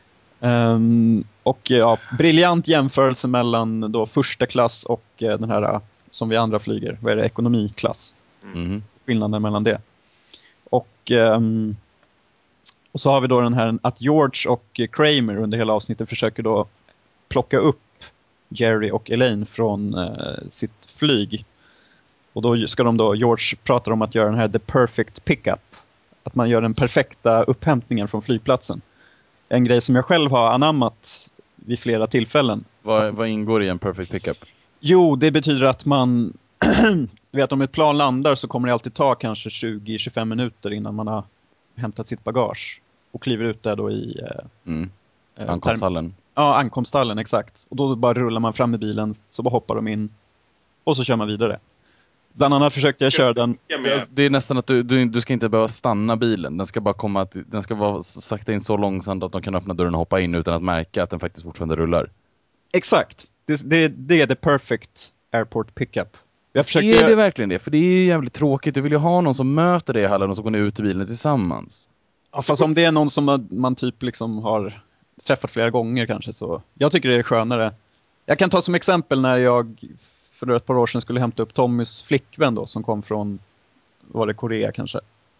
Um, och ja, briljant jämförelse mellan då första klass och uh, den här som vi andra flyger. Vad är det? Ekonomiklass. Mm. Skillnaden mellan det. Och, um, och så har vi då den här att George och Kramer under hela avsnittet försöker då plocka upp Jerry och Elaine från uh, sitt flyg. Och då ska de då, George pratar om att göra den här the perfect pickup. Att man gör den perfekta upphämtningen från flygplatsen. En grej som jag själv har anammat vid flera tillfällen. Vad, vad ingår i en perfect pickup? Jo, det betyder att man vet om ett plan landar så kommer det alltid ta kanske tjugo till tjugofem minuter innan man har hämtat sitt bagage. Och kliver ut där då i... Eh, mm. eh, Ankomsthallen. Ja, ankomsthallen, exakt. Och då bara rullar man fram i bilen, så bara hoppar de in och så kör man vidare. Bland annat försökte jag köra den... Det är nästan att du, du, du ska inte behöva stanna bilen. Den ska bara komma att, den ska vara sakta in så långsamt att de kan öppna dörren och hoppa in utan att märka att den faktiskt fortfarande rullar. Exakt. Det, det, det är the perfect airport pickup. Jag försökte... Är det verkligen det? För det är ju jävligt tråkigt. Du vill ju ha någon som möter dig i hallen och så går ni ut i bilen tillsammans. Ja, fast om det är någon som man, man typ liksom har träffat flera gånger kanske så. Jag tycker det är skönare. Jag kan ta som exempel när jag för ett par år sedan skulle hämta upp Tommys flickvän då som kom från, var det Korea kanske?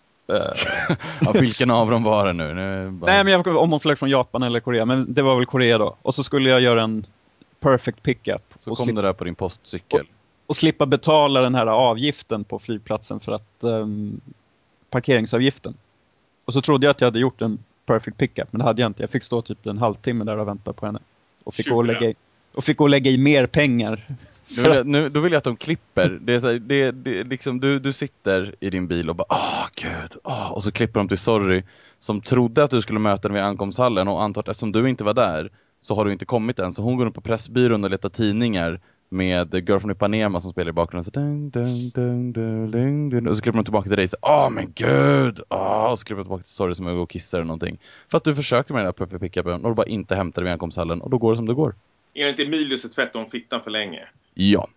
Ja, vilken av dem var det nu? nu bara... Nej, men jag, om hon flög från Japan eller Korea, men det var väl Korea då. Och så skulle jag göra en perfect pickup. Så och kom slippa, det där på din postcykel. och, och slippa betala den här avgiften på flygplatsen för att um, parkeringsavgiften. Och så trodde jag att jag hade gjort en perfect pickup, men det hade jag inte. Jag fick stå typ en halvtimme där och vänta på henne. Och fick, gå och, lägga i, och fick gå och lägga i mer pengar. Nu vill jag, nu, då vill jag att de klipper. Det är så här, det, det, liksom, du, du sitter i din bil och bara, åh gud, åh. Och så klipper de till sorry. Som trodde att du skulle möta den vid ankomsthallen. Och antar att eftersom du inte var där så har du inte kommit än. Så hon går upp på Pressbyrån och letar tidningar med Girl from Ipanema som spelar i bakgrunden så dun, dun, dun, dun, dun, dun, och så klipper de tillbaka till dig så åh men gud, åh, och så klipper de tillbaka till Sorry som jag går och kissar eller någonting. För att du försöker med den där Puffy pickupen och du bara inte hämtar det vid ankomsthallen och då går det som det går. Enligt Emilio så tvättar hon fittan för länge. Ja.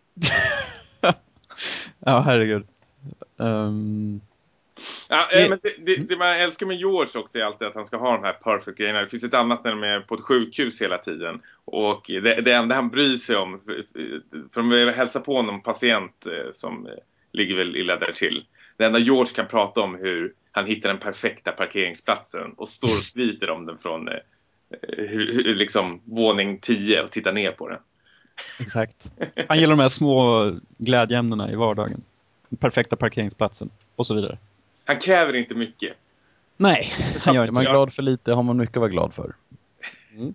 Ja, herregud. Um... Ja, det... men det, det, det man älskar med George också är alltid att han ska ha de här perfect grejerna. Det finns ett annat när de är på ett sjukhus hela tiden. Och det, det enda han bryr sig om, för de vill hälsa på någon patient som ligger väl illa där till. Det enda George kan prata om hur han hittar den perfekta parkeringsplatsen och står och skryter om den från hur, liksom våning tio och tittar ner på den. Exakt. Han gillar de här små glädjeämnena i vardagen. Den perfekta parkeringsplatsen och så vidare. Han kräver inte mycket. Nej, han gör Är inte. man glad för lite har man mycket att vara glad för. Mm.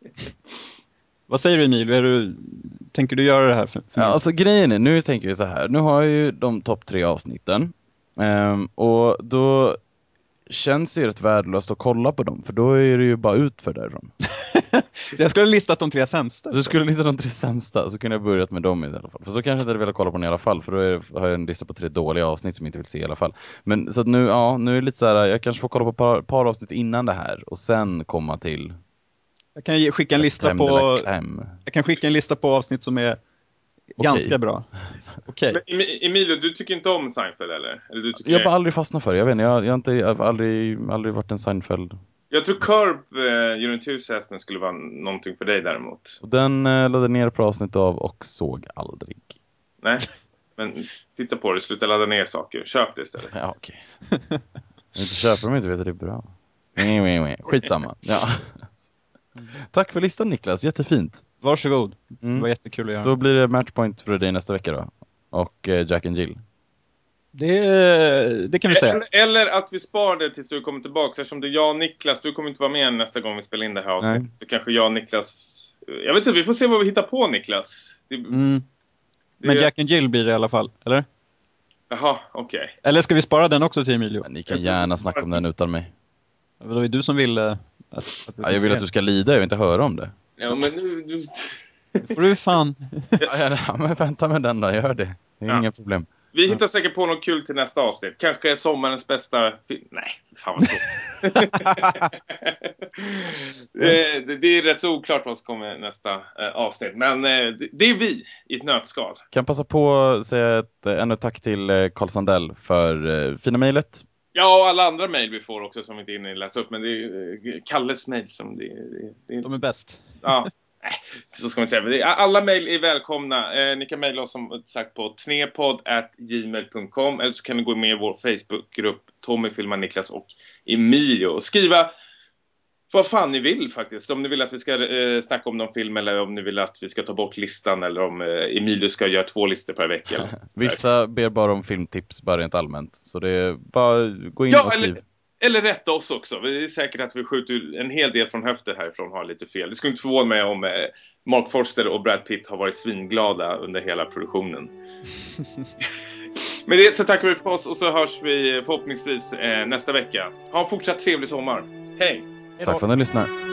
Vad säger du, Emil? Är du, tänker du göra det här för, för ja, mig? alltså grejen är, nu tänker vi så här. Nu har jag ju de topp tre avsnitten. Um, och då känns det ju rätt värdelöst att kolla på dem. För då är det ju bara ut för därifrån. Så jag skulle ha listat de tre sämsta. Du skulle lista de tre sämsta, så kunde jag börjat med dem i alla fall. För så kanske jag inte hade velat kolla på den i alla fall. För då är, har jag en lista på tre dåliga avsnitt som jag inte vill se i alla fall. Men så att nu, ja, nu är det lite så här. Jag kanske får kolla på ett par, par avsnitt innan det här. Och sen komma till... Jag kan ge, skicka en lista på... Jag kan skicka en lista på avsnitt som är Okej. ganska bra. Okej. Men Emilio, du tycker inte om Seinfeld eller? eller du tycker Jag har det... bara aldrig fastnat för det. Jag vet inte, jag, jag har, inte, jag har aldrig, aldrig varit en Seinfeld. Jag tror Curb eh, Your Enthusiasm skulle vara någonting för dig däremot. Och den eh, laddade ner på avsnitt av och såg aldrig. Nej, men titta på det. Sluta ladda ner saker. Köp det istället. Ja, okej. Okay. Jag inte köper dem inte vet att det är bra. Skitsamma. Ja. Tack för listan, Niklas. Jättefint. Varsågod. Mm. Det var jättekul att göra. Då blir det matchpoint för dig nästa vecka då. Och eh, Jack and Jill. Det, det kan vi säga. Eller att vi sparar det tills du kommer tillbaka. Eftersom det är jag och Niklas. Du kommer inte vara med nästa gång vi spelar in det här avsnittet. Så kanske jag och Niklas... Jag vet inte, vi får se vad vi hittar på, Niklas. Det... Mm. Men Jack and Jill blir det i alla fall, eller? Jaha, okej. Okay. Eller ska vi spara den också till Emilio? Men ni kan gärna snacka om den utan mig. Det var ju du som ville... Att, att ja, jag vill att du ska lida, jag vill inte höra om det. Ja, men du... du... får du fan... ja, ja, men vänta med den då, gör det. Det är ja. Inga problem. Vi hittar säkert på något kul till nästa avsnitt. Kanske sommarens bästa film. Nej, fan vad tråkigt. det, det, det är rätt så oklart vad som kommer nästa eh, avsnitt. Men eh, det, det är vi i ett nötskal. Kan passa på att säga ett eh, ännu tack till eh, Carl Sandell för eh, fina mejlet. Ja, och alla andra mejl vi får också som vi inte hinner läsa upp. Men det är eh, Kalles mejl som det, det, det... De är bäst. Ja. Nej, så ska man säga. Alla mejl är välkomna. Eh, ni kan mejla oss som sagt på tnepodd at gmail dot com eller så kan ni gå med i vår Facebookgrupp Tommy, Filmar, Niklas och Emilio och skriva vad fan ni vill faktiskt. Om ni vill att vi ska eh, snacka om någon film eller om ni vill att vi ska ta bort listan eller om eh, Emilio ska göra två listor per vecka. Eller vissa ber bara om filmtips bara rent allmänt. Så det är bara gå in ja, och skriv. Eller... Eller rätta oss också. Det är säkert att vi skjuter en hel del från höfter härifrån har lite fel. Det skulle inte förvåna mig om Mark Forster och Brad Pitt har varit svinglada under hela produktionen. Med det så tackar vi för oss och så hörs vi förhoppningsvis nästa vecka. Ha en fortsatt trevlig sommar. Hej! Tack för att ni lyssnar.